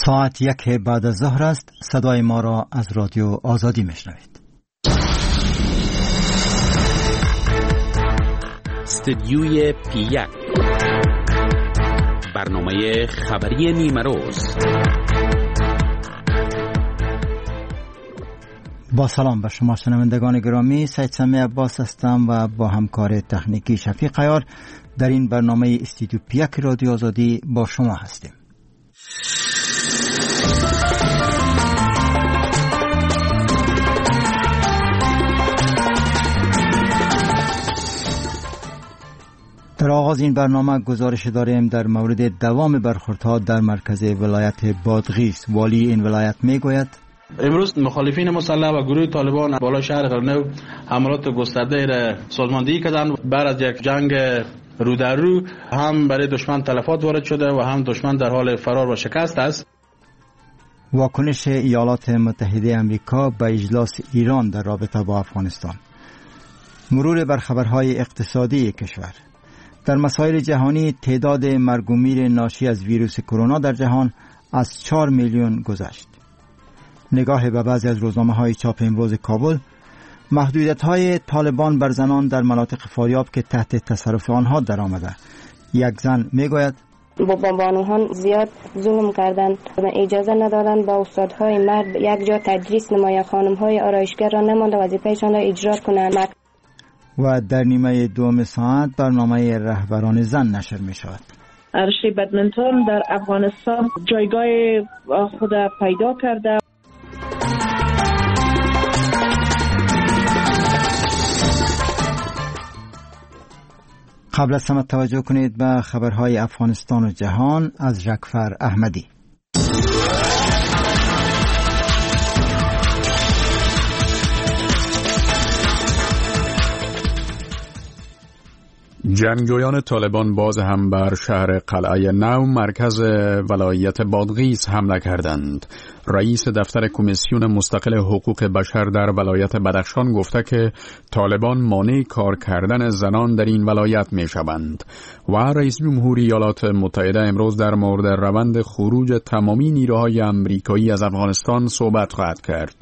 ساعت 1 بعد از ظهر است. صدای ما را از رادیو آزادی میشنوید. استدیوی پی1 برنامه خبری نیمروز. با سلام به شما شنوندگان گرامی، سید سمی عباس هستم و با همکار تکنیکی شفیق عیار در این برنامه استدیو پی1 رادیو آزادی با شما هستیم. در آغاز این برنامه گزارش داریم در مورد دوام برخوردها در مرکز ولایت بادغیس. والی این ولایت میگوید امروز مخالفین مسلح و گروه طالبان بالا شهر قرنو حملات گسترده را سازماندهی کردند. بعد از یک جنگ رو در رو هم برای دشمن تلفات وارد شده و هم دشمن در حال فرار و شکست است. واکنش ایالات متحده آمریکا به اجلاس ایران در رابطه با افغانستان. مرور بر خبرهای اقتصادی کشور. در مسائل جهانی تعداد مرگ و میر ناشی از ویروس کرونا در جهان از 4 میلیون گذشت. نگاه به بعضی از روزنامه‌های چاپ امروز کابل. محدودیت‌های طالبان بر زنان در مناطق فاریاب که تحت تصرف آنها در آمده. یک زن میگوید با بانوان زیاد ظلم کردند، اجازه ندادند با استادهای مرد یک جا تدریس نماید، خانم‌های آرایشگر را نمانده وظیفه‌شان را اجرا کنند. و در نیمه دوم ساعت برنامه رهبران زن نشر می شود. ارشد بدمنتون در افغانستان جایگاه خود پیدا کرده. قبل از همه توجه کنید به خبرهای افغانستان و جهان از جعفر احمدی. جنگجویان طالبان باز هم بر شهر قلعه نو مرکز ولایت بادغیس حمله کردند. رئیس دفتر کمیسیون مستقل حقوق بشر در ولایت بدخشان گفته که طالبان مانع کار کردن زنان در این ولایت می شوند و رئیس جمهوری ایالات متحده امروز در مورد روند خروج تمامی نیروهای آمریکایی از افغانستان صحبت خواهد کرد.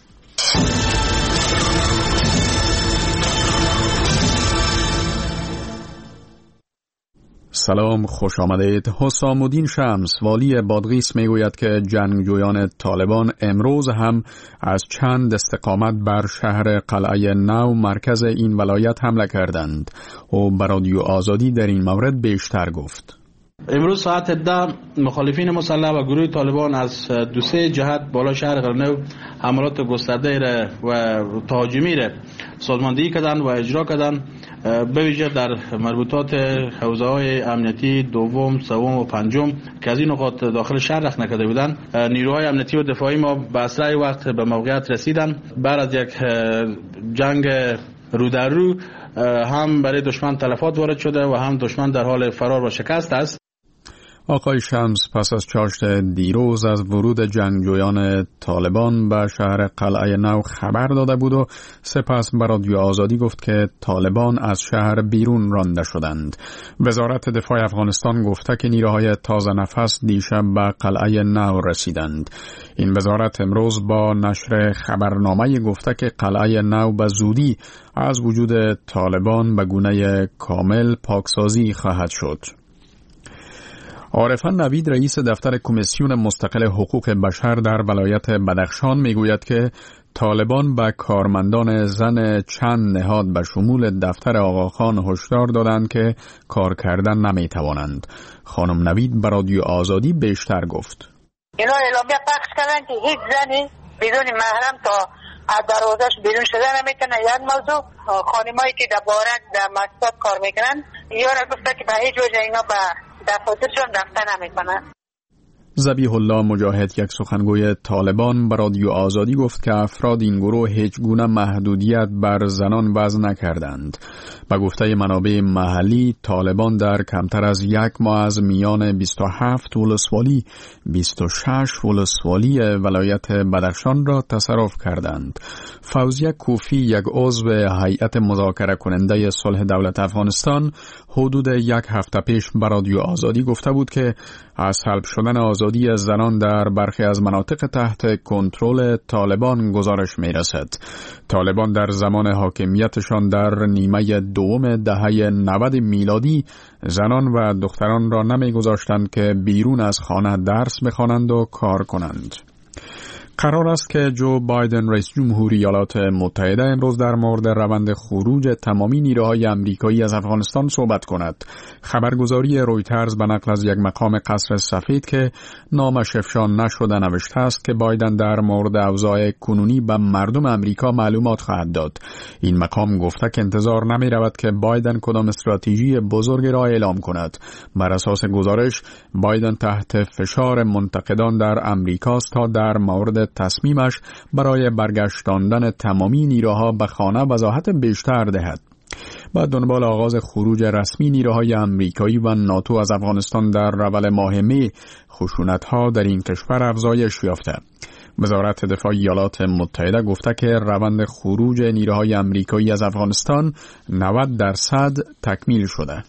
سلام، خوش آمدید. حسام الدین شمس والی بادغیس میگوید که جنگجویان طالبان امروز هم از چند استقامت بر شهر قلعه نو مرکز این ولایت حمله کردند. او به رادیو آزادی در این مورد بیشتر گفت. امروز ساعت 10 مخالفین مسلح و گروه طالبان از دو سه جهت بالا شهر قرنو حملات گسترده را و تهاجمی را سازماندهی کردند و اجرا کردند، به ویژه در مربوطات حوزه‌های امنیتی دوم، سوم و پنجم که از این نقاط داخل شهر رخ نکرده بودند. نیروهای امنیتی و دفاعی ما به اسرع وقت به موقعیت رسیدند. بعد از یک جنگ رو در رو هم برای دشمن تلفات وارد شده و هم دشمن در حال فرار و شکست است. آقای شمس پس از چاشت دیروز از ورود جنگجویان طالبان به شهر قلعه نو خبر داده بود و سپس به رادیو آزادی گفت که طالبان از شهر بیرون رانده شدند. وزارت دفاع افغانستان گفته که نیروهای تازه نفس دیشب به قلعه نو رسیدند. این وزارت امروز با نشر خبرنامه گفته که قلعه نو به زودی از وجود طالبان به گونه کامل پاکسازی خواهد شد. عارفان نوید رئیس دفتر کمیسیون مستقل حقوق بشر در ولایت بدخشان میگوید که طالبان به کارمندان زن چند نهاد به شمول دفتر آقاخان هشدار دادند که کار کردن نمیتوانند. خانم نوید به رادیو آزادی بیشتر گفت. اینا اعلامیه پخش کردن که هیچ زنی بدون محرم تا از دروازش بیرون شده نمیتونه. یک موضوع خانمایی که در مکتب کار میکنن یارا گفته که به هیچ وجه اینا به دفاترشون رفتن نمیکنن. ذبیح الله مجاهد یک سخنگوی طالبان به رادیو آزادی گفت که افراد این گروه هیچ گونه محدودیت بر زنان وضع نکردند. به گفته منابع محلی طالبان در کمتر از یک ماه از میان 27 ولسوالی 26 ولسوالی ولایت بدخشان را تصرف کردند. فوزیه کوفی یک عضو هیئت مذاکره کننده صلح دولت افغانستان حدود یک هفته پیش به رادیو آزادی گفته بود که از سلب شدن آزادی آزادی زنان در برخی از مناطق تحت کنترل طالبان گزارش می‌رسد. طالبان در زمان حاکمیتشان در نیمه دوم دهه 90 میلادی زنان و دختران را نمی‌گذاشتند که بیرون از خانه درس بخوانند و کار کنند. قرار است که جو بایدن رئیس جمهوری ایالات متحده امروز در مورد روند خروج تمامی نیروهای آمریکایی از افغانستان صحبت کند. خبرگزاری رویترز به نقل از یک مقام قصر سفید که نامش افشا نشده نوشته است که بایدن در مورد اوضاع کنونی به مردم آمریکا معلومات خواهد داد. این مقام گفته که انتظار نمی رود که بایدن کدام استراتژی بزرگی را اعلام کند. بر اساس گزارش بایدن تحت فشار منتقدان در آمریکا است تا در مورد تصمیمش برای برگشتاندن تمامی نیروها به خانه وضاحت بیشتر دهد. بعد دنبال آغاز خروج رسمی نیروهای آمریکایی و ناتو از افغانستان در اول ماه می، خشونت‌ها در این کشور افزایش یافته. وزارت دفاع ایالات متحده گفته که روند خروج نیروهای آمریکایی از افغانستان 90% تکمیل شده.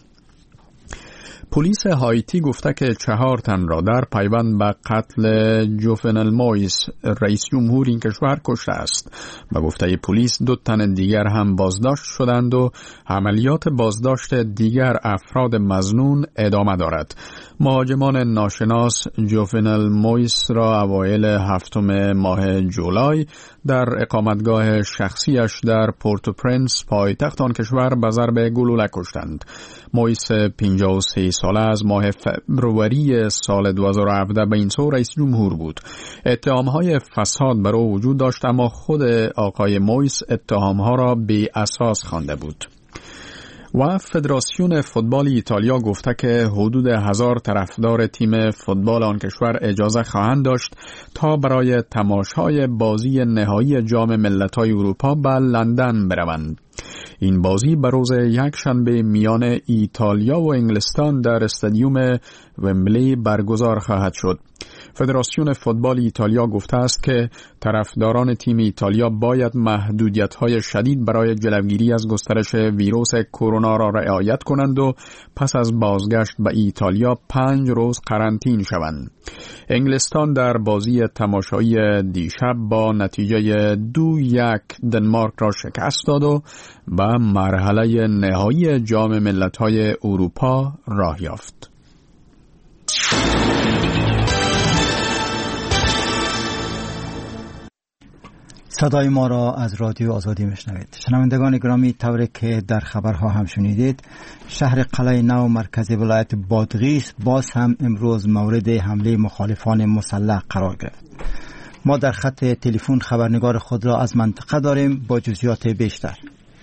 پلیس هایتی گفته که 4 تن را در پیوند به قتل جوفنل مویس رئیس جمهور این کشور کشته است. به گفته پلیس 2 تن دیگر هم بازداشت شدند و عملیات بازداشت دیگر افراد مظنون ادامه دارد. مهاجمان ناشناس جوفنل مویس را اوایل 7 ماه جولای در اقامتگاه شخصیش در پورتوپرنس پایتخت آن کشور به ضرب گلوله کشتند. مویس 53 ساله از ماه فبروری سال 2017 به این سو رئیس جمهور بود. اتهامهای فساد بر او وجود داشت اما خود آقای مویس اتهامها را بی اساس خوانده بود. و فدراسیون فوتبال ایتالیا گفته که حدود 1000 طرفدار تیم فوتبال آن کشور اجازه خواهند داشت تا برای تماشای بازی نهایی جام ملت‌های اروپا به لندن بروند. این بازی به روز یکشنبه میان ایتالیا و انگلستان در استادیوم ومبلی برگزار خواهد شد. فدراسیون فوتبال ایتالیا گفته است که طرفداران تیم ایتالیا باید محدودیت‌های شدید برای جلوگیری از گسترش ویروس کرونا را رعایت کنند و پس از بازگشت به ایتالیا 5 روز قرنطینه شوند. انگلستان در بازی تماشایی دیشب با نتیجه 2-1 دنمارک را شکست داد و به مرحله نهایی جام ملت‌های اروپا راه یافت. صدای ما را از رادیو آزادی میشنوید. شنوندگان گرامی، طوری که در خبرها هم شنیدید، شهر قلعه نو مرکز ولایت بادغیس باز هم امروز مورد حمله مخالفان مسلح قرار گرفت. ما در خط تلفن خبرنگار خود را از منطقه داریم با جزئیات بیشتر.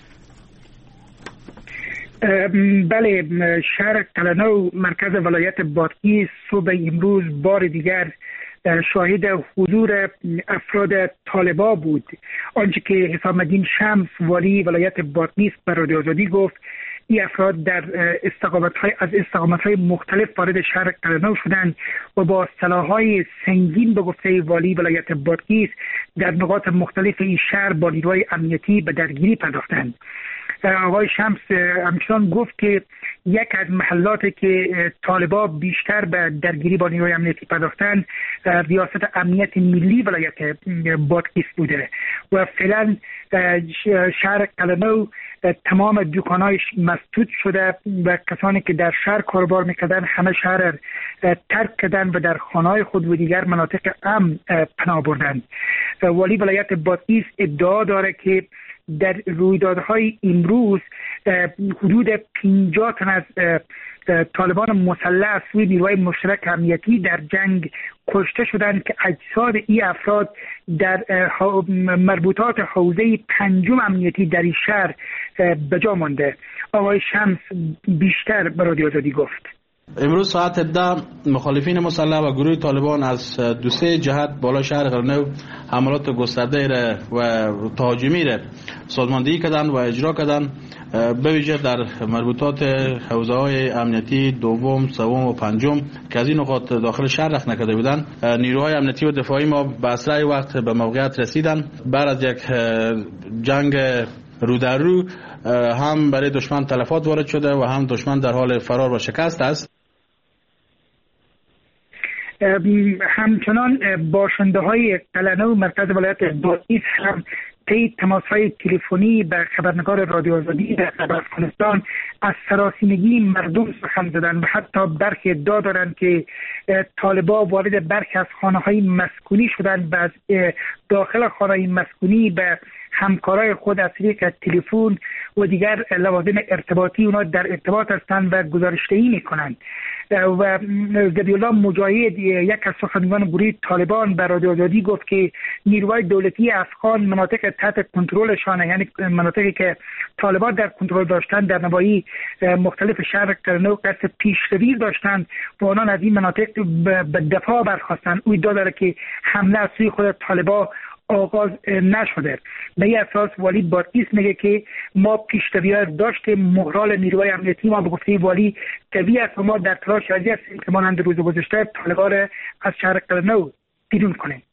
بله، شهر قلعه نو مرکز ولایت بادغیس صبح امروز بار دیگر شاهد حضور افراد طالبا بود. آنچه که حسام الدین شمس والی ولایت بادغیس بر رادیو آزادی گفت، این افراد در استقامت‌های مختلف وارد شهر قلعه نو شدند و با سلاح‌های سنگین به گفته والی ولایت بادغیس در نقاط مختلف این شهر با نیروهای امنیتی به درگیری پرداختند. آقای شمس همچنان گفت که یک از محلاتی که طالبا بیشتر به درگیری با نیروهای امنیتی پرداختن ریاست امنیت ملی ولایت بادغیس بوده و فعلا شهر قلعه نو تمام دکانایش مسدود شده و کسانی که در شهر کاربار میکردن همه شهر ترک کردن و در خانه‌های خود و دیگر مناطق امن پناه بردند. والی ولایت بادغیس ادعا داره که در رویدادهای امروز حدود 50 تن از طالبان مسلح از سوی نیروهای مشترک امنیتی در جنگ کشته شدند که اجساد این افراد در مربوطات حوزه 5 امنیتی در این شهر به جا مانده. آقای شمس بیشتر به رادیو آزادی گفت. امروز ساعت 10 مخالفین مسلح و گروه طالبان از 2 جهت بالا شهر قلعه نو حملات گسترده و تهاجمی را سازماندهی کردند و اجرا کردند، به ویژه در مربوطات حوزه های امنیتی 2، 3 و 5 که از این نقاط داخل شهر رخ نکرده بودند. نیروهای امنیتی و دفاعی ما به اسرع وقت به موقعیت رسیدند. بعد از یک جنگ رو در رو هم برای دشمن تلفات وارد شده و هم دشمن در حال فرار و شکست است. همچنان باشنده های قلعه‌نو مرکز ولایت بادغیس هم طی تماس‌های تلفنی به خبرنگار رادیو آزادی در افغانستان از سراسیمگی مردم سخن زدند و حتی برخی ادعا دارند که طالبان وارد برخی از خانه‌های مسکونی شدند و از داخل خانه‌های مسکونی به همکارای خود از طریق تلفن و دیگر لوازم ارتباطی اونا در ارتباط هستند و گزارش‌دهی می‌کنند. و ذبیح‌الله مجاهد یک از سخنگویان گروه طالبان به رادیو آزادی گفت که نیروهای دولتی افغان مناطق تحت کنترلشان، یعنی مناطقی که طالبان در کنترل داشتند، در نواحی مختلف شهر قلعه‌نو قصد پیشروی داشتند و آنان از این مناطق به دفاع برخاستند. او ادعا دارد که حمله از سوی خود طالبان آغاز نشده. به این اساس والی بادغیس میگه که ما پیشروی داشتیم، مهرال نیروهای امنیتی ما به گفته والی قوی است و ما در تلاش هستیم که مانند روز گذشته طالبان از شهر قلعه‌نو بیرون کنیم.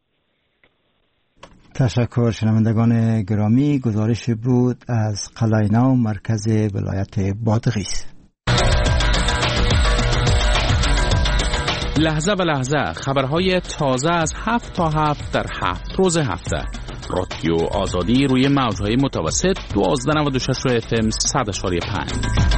تشکر. شنوندگان گرامی، گزارش بود از قلعه‌نو مرکز ولایت بادغیس. لحظه به لحظه خبرهای تازه از 7 تا 7 در 7 روز هفته. رادیو آزادی روی موجهای متوسط 1296 FM 100.5.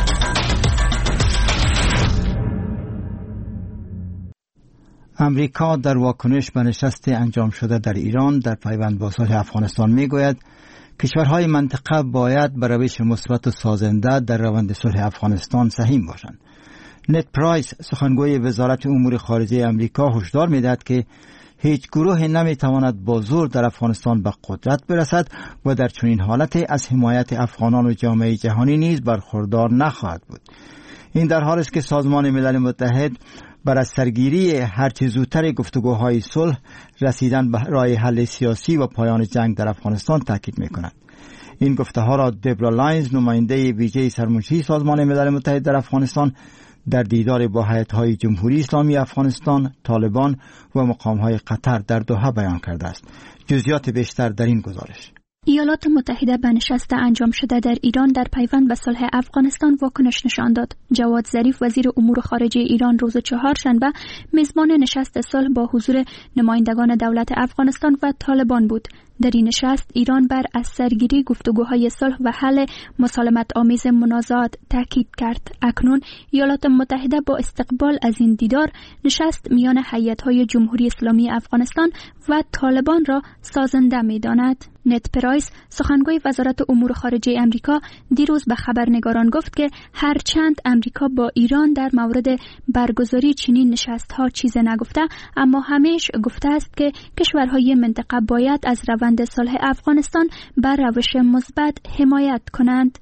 امریکا در واکنش به نشست انجام شده در ایران در پیوند با صلح افغانستان میگوید کشورهای منطقه باید به روش مثبت و سازنده در روند صلح افغانستان سهیم باشند. نت پرایس، سخنگوی وزارت امور خارجه امریکا، هشدار می‌دهد که هیچ گروه نمی‌تواند با زور در افغانستان به قدرت برسد و در چنین حالتی از حمایت افغانان و جامعه جهانی نیز برخوردار نخواهد بود. این در حالی است که سازمان ملل متحد بر از سرگیری هرچه زودتر گفتگوهای صلح، رسیدن به راه حل سیاسی و پایان جنگ در افغانستان تاکید می‌کند. این گفته‌ها را دبرا لاینز، نماینده ویژه سرمنشی سازمان ملل متحد در افغانستان، در دیدار با هیئت‌های جمهوری اسلامی افغانستان، طالبان و مقام‌های قطر در دوحه بیان کرده است. جزئیات بیشتر در این گزارش. ایالات متحده به نشست انجام شده در ایران در پیوند به صلح افغانستان واکنش نشان داد. جواد ظریف وزیر امور خارجه ایران روز چهارشنبه میزبان نشست صلح با حضور نمایندگان دولت افغانستان و طالبان بود. در این نشست ایران بر از سرگیری گفتگوهای صلح و حل مسالمت آمیز منازعات تاکید کرد. اکنون ایالات متحده با استقبال از این دیدار نشست میان هیئت‌های جمهوری اسلامی افغانستان و طالبان را سازنده می‌داند. نت پرایس، سخنگوی وزارت امور خارجه امریکا، دیروز به خبرنگاران گفت که هرچند امریکا با ایران در مورد برگزاری چنین نشست‌ها چیزی نگفته، اما همیشه گفته است که کشورهای منطقه باید از روند صلح افغانستان بر روش مثبت حمایت کنند.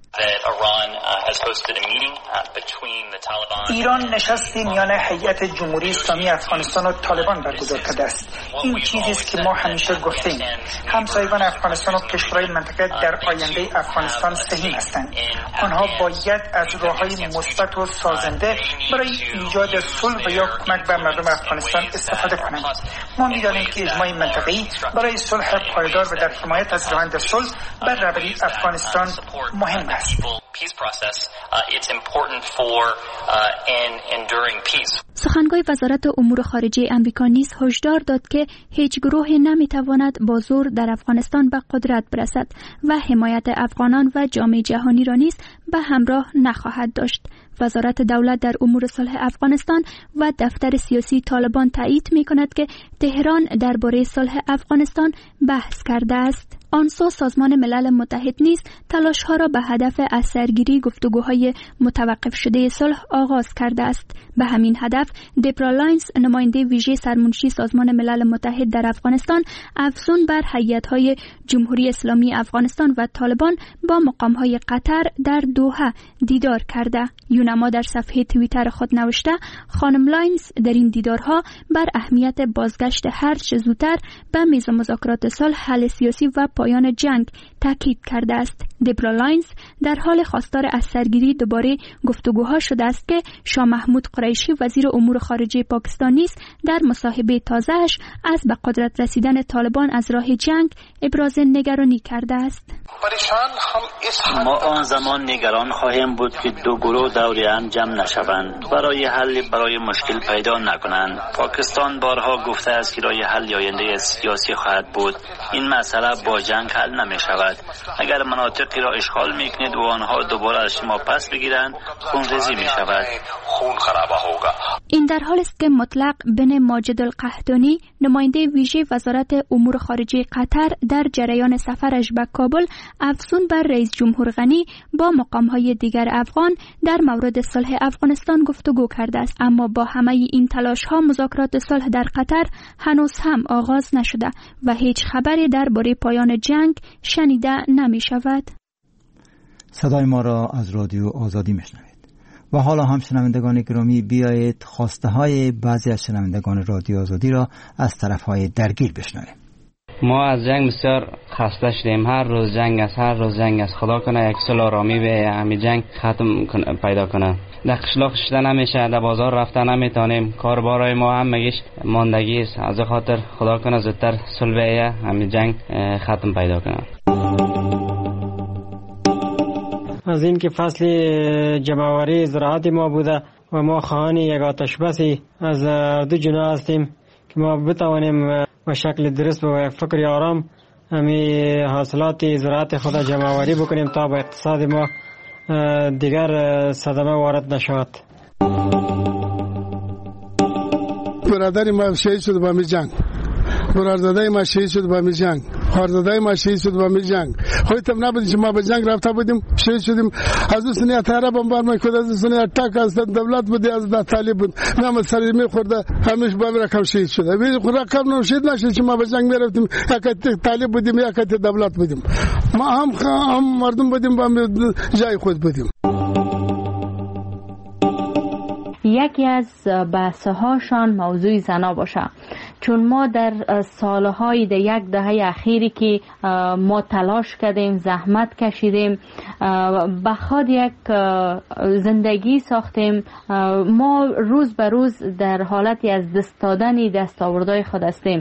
ایران نشستی میان هیئت جمهوری اسلامی افغانستان و طالبان برگزار کرده است. این چیزی است که ما همیشه گفتیم. همسایگان افغانستان و کشورهای منطقه در آینده افغانستان سهیم هستند. آنها باید از راه‌های مثبت و سازنده برای ایجاد صلح و یا کمک به مردم افغانستان استفاده کنند. ما می‌دانیم که اجماع منطقه‌ای برای صلح پایدار و در حمایت از روند صلح بر رهبری افغانستان مهم است. سخنگوی وزارت امور خارجه امریکا نیز هشدار داد که هیچ گروهی نمیتواند با زور در افغانستان به قدرت برسد و حمایت افغانان و جامعه جهانی را نیز به همراه نخواهد داشت. وزارت دولت در امور صلح افغانستان و دفتر سیاسی طالبان تایید می‌کند که تهران درباره صلح افغانستان بحث کرده است. آنسو سازمان ملل متحد نیز تلاش‌ها را به هدف از سرگیری گفتگوهای متوقف شده صلح آغاز کرده است. به همین هدف دبرا لاینز، نماینده ویژه سرمنشی سازمان ملل متحد در افغانستان، افزون بر هیئت‌های جمهوری اسلامی افغانستان و طالبان با مقام‌های قطر در دوحه دیدار کرده. یونما در صفحه توییتر خود نوشته خانم لاینز در این دیدارها بر اهمیت بازگشت هر چه زودتر به میز مذاکرات صلح، حل سیاسی و پایان جنگ تاکید کرده است. دبرا لاینز در حال خواستار از سرگیری دوباره گفتگوها شده است که شاه محمود قریشی وزیر امور خارجه پاکستان نیز در مصاحبه تازه‌اش از به قدرت رسیدن طالبان از راه جنگ ابراز نگرانی کرده است. ما آن زمان نگران خواهیم بود که دو گروه دور هم جمع نشوند، برای مشکل پیدا نکنند. پاکستان بارها گفته است که راه حل آینده سیاسی خواهد بود. این مسئله با جنگ حل نمی شود. اگر مناطقی را اشغال میکنید و آنها دوباره از شما پس بگیرند، خونریزی می شود. این در حال است که مطلق بن ماجد القحطانی نماینده ویژه وزارت امور خارجه قطر در جریان سفرش به کابل افزون بر رئیس جمهور غنی با مقام‌های دیگر افغان در مورد صلح افغانستان گفتگو کرده است. اما با همه این تلاش‌ها مذاکرات صلح در قطر هنوز هم آغاز نشده و هیچ خبری درباره پایان جنگ شنیده نمی شود. صدای ما را از رادیو آزادی میشنوید. و حالا هم شنوندگان گرامی بیایید خواسته های بعضی از شنوندگان رادیو آزادی را از طرف های درگیر بشنویم. ما از جنگ بسیار خسته شدیم. هر روز جنگ است. خدا کنه یک صلح آرامی به همین جنگ ختم پیدا کنه. در قشلاق شدن نمیشه، در بازار رفتن نمیتونیم، کاربارای ما هم مگیش ماندگی است. از خاطر خدا کنه زودتر صلح به همین جنگ ختم پیدا کنه. از این که فصل جمع‌آوری زراعت ما بوده و ما خواهان یک آتشبسی از دو جناح هستیم که ما بتوانیم به شکل درست و فکر آرام همی حاصلات زراعت خود جمع‌آوری بکنیم تا به اقتصاد ما دیگر صدمه وارد نشود. برادر ما شهید شد با می جنگ، برادرای ما شهید شد با می جنگ، خواهرزادای ما شهید شد با می جنگ. خودتم نبودیم که ما به جنگ رفته بودیم، شهید شدیم. از اون سنی اتاره بمبار میکرد، از اون سنی اتاک از دولت بودی، از طالب بود، نام سری میخورد، همیشه با رقم شهید شده. رقم نو شهید نشد که ما به جنگ میرفتیم، یک طالب بودیم یک دولت بودیم. ما هم مردم بودیم، با جای خود بودیم. یکی از بحث‌هاشان موضوع زنا باشه، چون ما در سالهای در یک دهه اخیری که ما تلاش کردیم، زحمت کشیدیم، به خود یک زندگی ساختیم، ما روز به روز در حالتی از دست دادن دستاوردهای خود هستیم.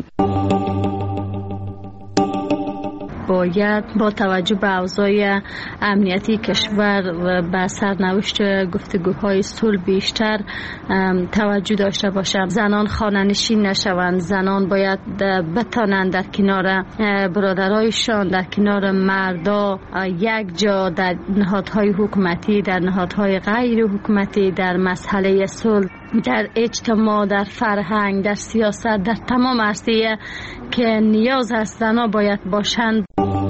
باید با توجه به اوضاع امنیتی کشور و به سرنوشت گفتگوهای صلح بیشتر توجه داشته باشند. زنان خانه‌نشین نشوند. زنان باید بتانند در کنار برادرایشان، در کنار مردا یک جا در نهادهای حکومتی، در نهادهای غیر حکومتی، در مسئله صلح، در اجتماع، در فرهنگ، در سیاست، در تمام عرصه که نیاز است زنان باید باشند.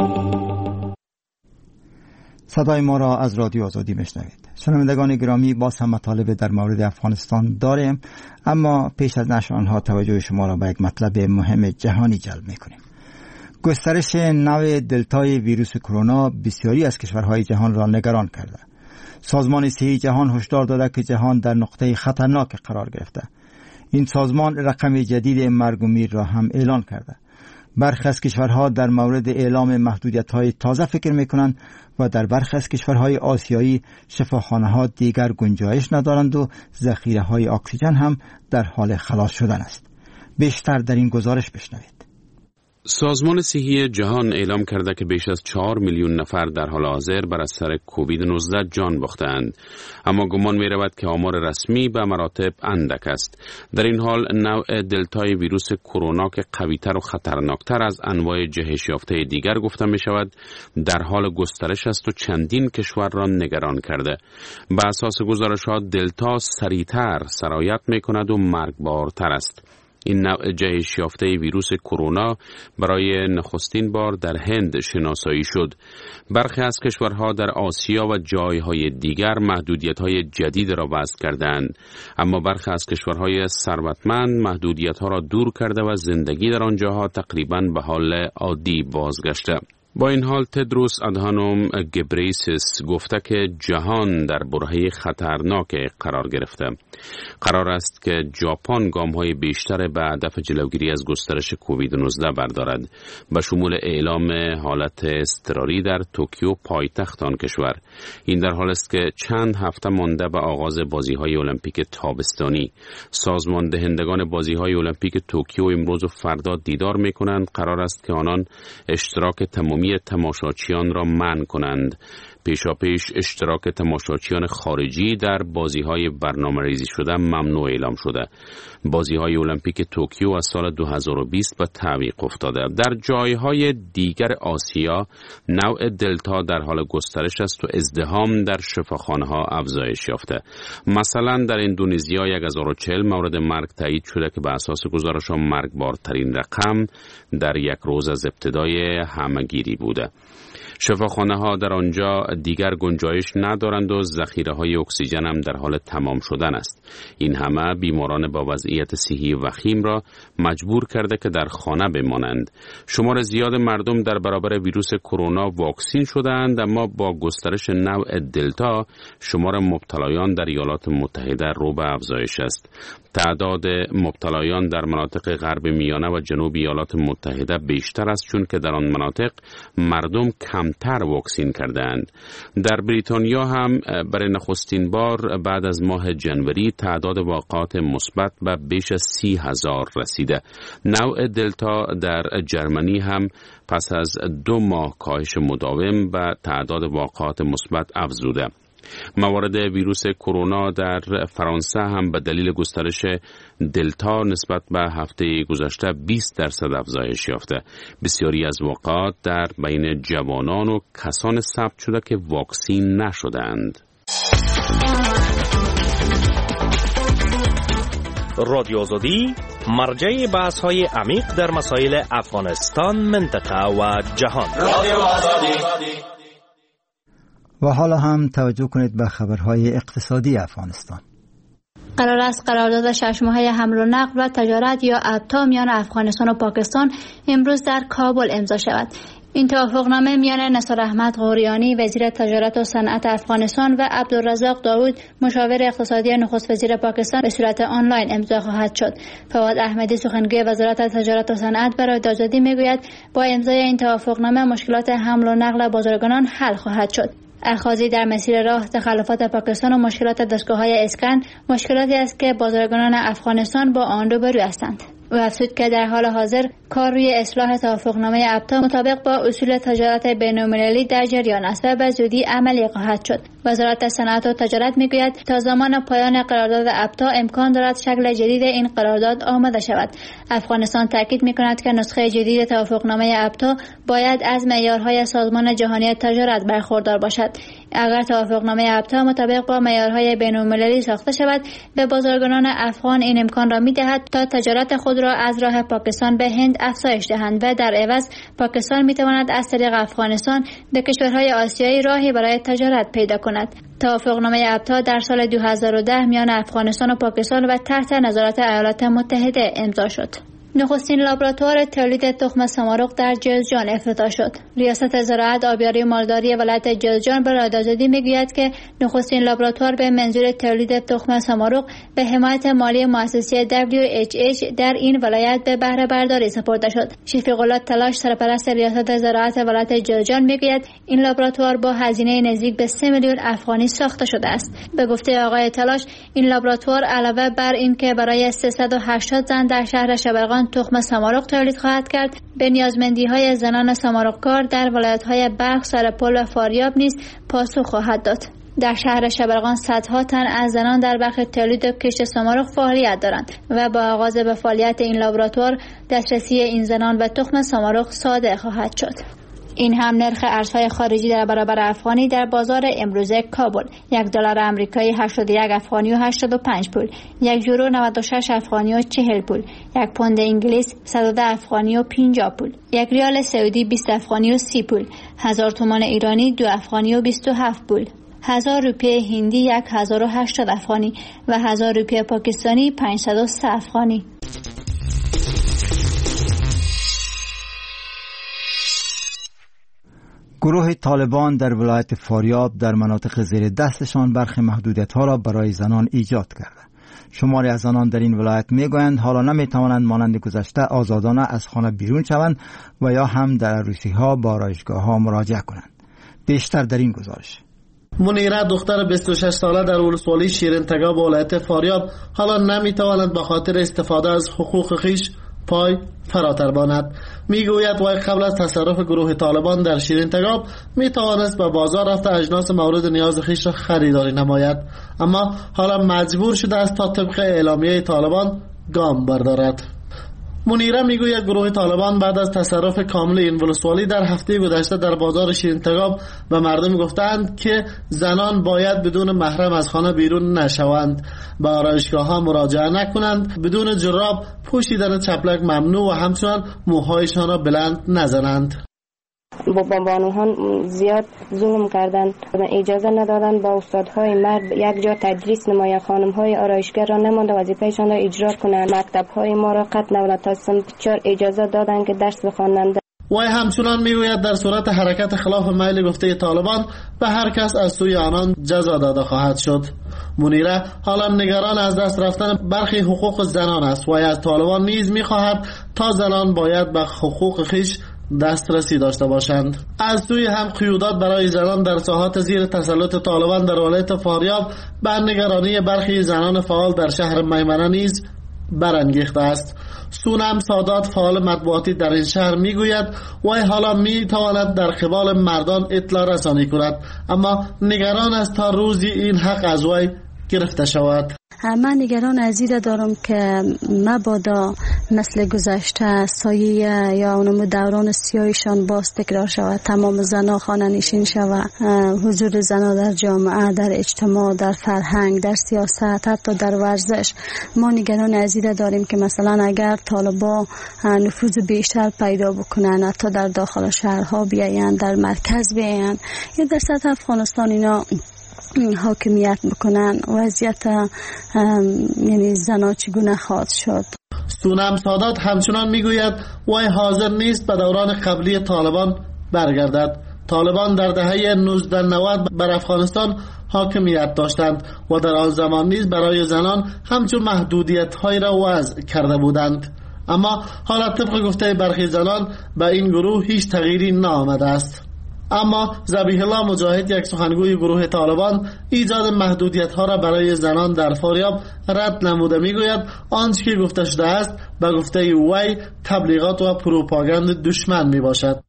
صدای ما را از رادیو آزادی میشنوید. شنوندگان گرامی، باز هم مطالب در مورد افغانستان داریم، اما پیش از نشر آنها توجه شما را به یک مطلب مهم جهانی جلب میکنیم. گسترش نوع دلتای ویروس کرونا بسیاری از کشورهای جهان را نگران کرده. سازمان صحی جهان هشدار داده که جهان در نقطه خطرناک قرار گرفته. این سازمان رقم جدید مرگ و میر را هم اعلان کرده. برخی از کشورها در مورد اعلام محدودیت‌های تازه فکر می‌کنند و در برخی از کشورهای آسیایی شفاخانه‌ها دیگر گنجایش ندارند و ذخیره‌های اکسیژن هم در حال خلاص شدن است. بیشتر در این گزارش بشنوید. سازمان صحی جهان اعلام کرده که بیش از 4 میلیون نفر در حال حاضر بر اثر کووید 19 جان باختند، اما گمان می رود که آمار رسمی به مراتب اندک است. در این حال نوع دلتای ویروس کرونا که قوی‌تر و خطرناکتر از انواع جهش یافته دیگر گفته می شود در حال گسترش است و چندین کشور را نگران کرده. به اساس گزارش‌ها دلتا سریعتر سرایت می کند و مرگبارتر است. این نوع جهش یافته ویروس کرونا برای نخستین بار در هند شناسایی شد. برخی از کشورها در آسیا و جایهای دیگر محدودیت‌های جدید را وضع کردند، اما برخی از کشورهای ثروتمند محدودیت‌ها را دور کرده و زندگی در آنجاها تقریباً به حال عادی بازگشته. با این حال تدروس ادهانوم گبریسیس گفته که جهان در برهه خطرناک قرار گرفته. قرار است که ژاپن گام‌های بیشتر به هدف جلوگیری از گسترش کووید 19 بردارد، به شمول اعلام حالت اضطراری در توکیو پایتخت آن کشور. این در حال است که چند هفته مانده به آغاز بازی‌های المپیک تابستانی. سازمان دهندگان بازی‌های المپیک توکیو امروز و فردا دیدار می‌کنند. قرار است که آنان اشتراک تمامی تماشاچیان را منع کنند. پیشاپیش اشتراک تماشاچیان خارجی در بازی‌های برنامه‌ریزی شده ممنوع اعلام شده. بازی‌های المپیک توکیو از سال 2020 به تعویق افتاده. در جایهای دیگر آسیا نوع دلتا در حال گسترش است و ازدحام در شفاخانه‌ها افزایش یافته. مثلا در اندونزیا 1040 مورد مرگ تایید شده که به اساس گزارش‌ها مرگبارترین رقم در یک روز از ابتدای همه‌گیری بوده. شفاخانه‌ها در آنجا دیگر گنجایش ندارند و ذخیره‌های اکسیژن هم در حال تمام شدن است. این همه بیماران با وضعیت صحی وخیم را مجبور کرده که در خانه بمانند. شمار زیاد مردم در برابر ویروس کرونا واکسین شدند، اما با گسترش نوع دلتا شمار مبتلایان در ایالات متحده رو به افزایش است. تعداد مبتلایان در مناطق غرب میانه و جنوب ایالات متحده بیشتر است، چون که در آن مناطق مردم کمتر واکسین کردند. در بریتانیا هم برای نخستین بار بعد از ماه جنوری تعداد واقعات مثبت به بیش از 30,000 رسیده. نوع دلتا در جرمنی هم پس از 2 ماه کاهش مداوم به تعداد واقعات مثبت افزوده. موارد ویروس کرونا در فرانسه هم به دلیل گسترش دلتا نسبت به هفته گذشته 20% افزایش یافته. بسیاری از واقعات در بین جوانان و کسان ثبت شده که واکسین نشدند. رادیو آزادی مرجع بحث‌های عمیق در مسائل افغانستان، منطقه و جهان. رادیو آزادی. و حالا هم توجه کنید به خبرهای اقتصادی افغانستان. قرار است قرارداد 6 ماهه حمل و نقل و تجارت یا ابتا میان افغانستان و پاکستان امروز در کابل امضا شود. این توافقنامه میان نثار احمد غوریانی وزیر تجارت و صنعت افغانستان و عبدالرزاق داود مشاور اقتصادی نخست وزیر پاکستان به صورت آنلاین امضا خواهد شد. فواد احمدی سخنگوی وزارت تجارت و صنعت برای آزادی میگوید با امضای این توافقنامه مشکلات حمل و نقل بازرگانان حل خواهد شد. اخاذی در مسیر راه، تخلفات پاکستان و مشکلات دستگاه‌های اسکن مشکلاتی است که بازرگانان افغانستان با آن روبرو هستند. او افزود که در حال حاضر کار روی اصلاح توافقنامه ابتا مطابق با اصول تجارت بین‌المللی در جریان است و به زودی عملی خواهد شد. وزارت صنعت و تجارت میگوید تا زمان پایان قرارداد ابتا امکان دارد شکل جدید این قرارداد آماده شود. افغانستان تاکید میکند که نسخه جدید توافقنامه ابتا باید از معیارهای سازمان جهانی تجارت برخوردار باشد. اگر توافقنامه ابتا مطابق با معیارهای بین‌المللی ساخته شود، به بازرگانان افغان این امکان را میدهد تا تجارت خود را از راه پاکستان به هند افزایش دهند و در عوض پاکستان میتواند از طریق افغانستان به کشورهای آسیایی راهی برای تجارت پیدا کند. توافقنامه ابتا در سال 2010 میان افغانستان و پاکستان و تحت نظارت ایالات متحده امضا شد. نخستین لابراتوار تولید تخم سمارق در جوزجان افتتاح شد. ریاست زراعت، آبیاری و مالداری ولایت جوزجان به رادیو آزادی میگوید که نخستین لابراتوار به منظور تولید تخم سمارق به حمایت مالی مؤسسه WHH در این ولایت به بهره برداری سپرده شد. شفیق الله تلاش، سرپرست ریاست زراعت ولایت جوزجان میگوید این لابراتوار با هزینه نزدیک به 3 میلیون افغانی ساخته شده است. به گفته آقای تلاش، این لابراتوار علاوه بر این که برای 380 زن در شهر شبرغان تخم سمارق تولید خواهد کرد، به نیازمندی‌های زنان سمارق‌کار در ولایت‌های بلخ، سرپل و فاریاب نیز پاسخ خواهد داد. در شهر شبرغان صدها تن از زنان در بخش تولید و کشت سمارق فعالیت دارند و با آغاز به فعالیت این لابراتوار دسترسی این زنان و تخم سمارق ساده خواهد شد. این هم نرخ ارزهای خارجی در برابر افغانی در بازار امروزه کابل: $1 آمریکایی 81 افغانی و 85 پول، $1 یورو 96 افغانی و 40 پول، $1 پوند انگلیس 110 افغانی و 50 پول، $1 ریال سعودی 20 افغانی و 30 پول، 1000 تومان ایرانی 2 افغانی و 27 پول، 1000 روپیه هندی 1080 افغانی و 1000 روپیه پاکستانی 503 افغانی. گروه طالبان در ولایت فاریاب در مناطق زیر دستشان برخی محدودیت‌ها را برای زنان ایجاد کرده. شماری از زنان در این ولایت میگویند حالا نمیتوانند مانند گذشته آزادانه از خانه بیرون شوند و یا هم در عروسی‌ها با آرایشگاه‌ها مراجعه کنند. بیشتر در این گزارش. منیره دختر 26 ساله در ولسوالی شیرین تگاب ولایت فاریاب حالا نمیتواند به خاطر استفاده از حقوق خویش پای فراتر باند. میگوید وای قبل از تصرف گروه طالبان در شیرین تگاب میتوانست به بازار رفته اجناس مورد نیاز خویش را خریداری نماید، اما حالا مجبور شده است تا طبق اعلامیه طالبان گام بردارد. منیره میگوید گروه طالبان بعد از تصرف کامل این ولسوالی در هفته گذشته در بازار شیرین تگاب به مردم گفتند که زنان باید بدون محرم از خانه بیرون نشوند، به آرایشگاه‌ها مراجعه نکنند، بدون جراب پوشیدن چپلک ممنوع و همچنین موهایشان را بلند نزنند. با بانوان زیاد ظلم کردند، اجازه ندادند با استادهای مرد یک جا تدریس نماید، خانم‌های آرایشگر را نمانده وظیفه‌شان را اجرا کنند. مکتب‌های ما را قطع نموده تا صنف 4 اجازه دادند که درس بخوانند. وی همچنان میگوید در صورت حرکت خلاف میل گفته طالبان به هر کس از سوی آنان جزا داده خواهد شد. منیره حالا نگران از دست رفتن برخی حقوق زنان است و از طالبان نیز میخواهد تا زنان باید به حقوق خویش دسترسی داشته باشند. از سوی هم قیودات برای زنان در ساحات زیر تسلط طالبان در ولایت فاریاب به نگرانی برخی زنان فعال در شهر میمنه نیز برانگیخته است. سونم سادات فعال مطبوعاتی در این شهر میگوید وی حالا میتواند در قبال مردان اطلاع رسانی کند، اما نگران است تا روزی این حق از وی گرفته شود. من نگران از این دارم که مبادا مثل گذشته سایه یا اونم دوران سیاهشان باز تکرار شود، تمام زنها خانه نشین شود، حضور زنها در جامعه، در اجتماع، در فرهنگ، در سیاست، حتی در ورزش. ما نگران از این داریم که مثلا اگر طالبا نفوذ بیشتر پیدا بکنن، حتی در داخل شهرها بیاین، در مرکز بیاین یا در سطح افغانستان اینا حاکمیت بکنن، وضعیت یعنی زنا چگونه خواهد شد. سونم سادات همچنان میگوید وی حاضر نیست به دوران قبلی طالبان برگردد. طالبان در دهه 1990 بر افغانستان حاکمیت داشتند و در آن زمان نیز برای زنان همچون محدودیت‌هایی را وضع کرده بودند، اما حالا طبق گفته برخی زنان به این گروه هیچ تغییری نآمده است. اما ذبیح الله مجاهد، یک سخنگوی گروه طالبان، ایجاد محدودیت‌ها را برای زنان در فاریاب رد نموده میگوید آنچه که گفته شده است به گفته وی تبلیغات و پروپاگاند دشمن میباشد.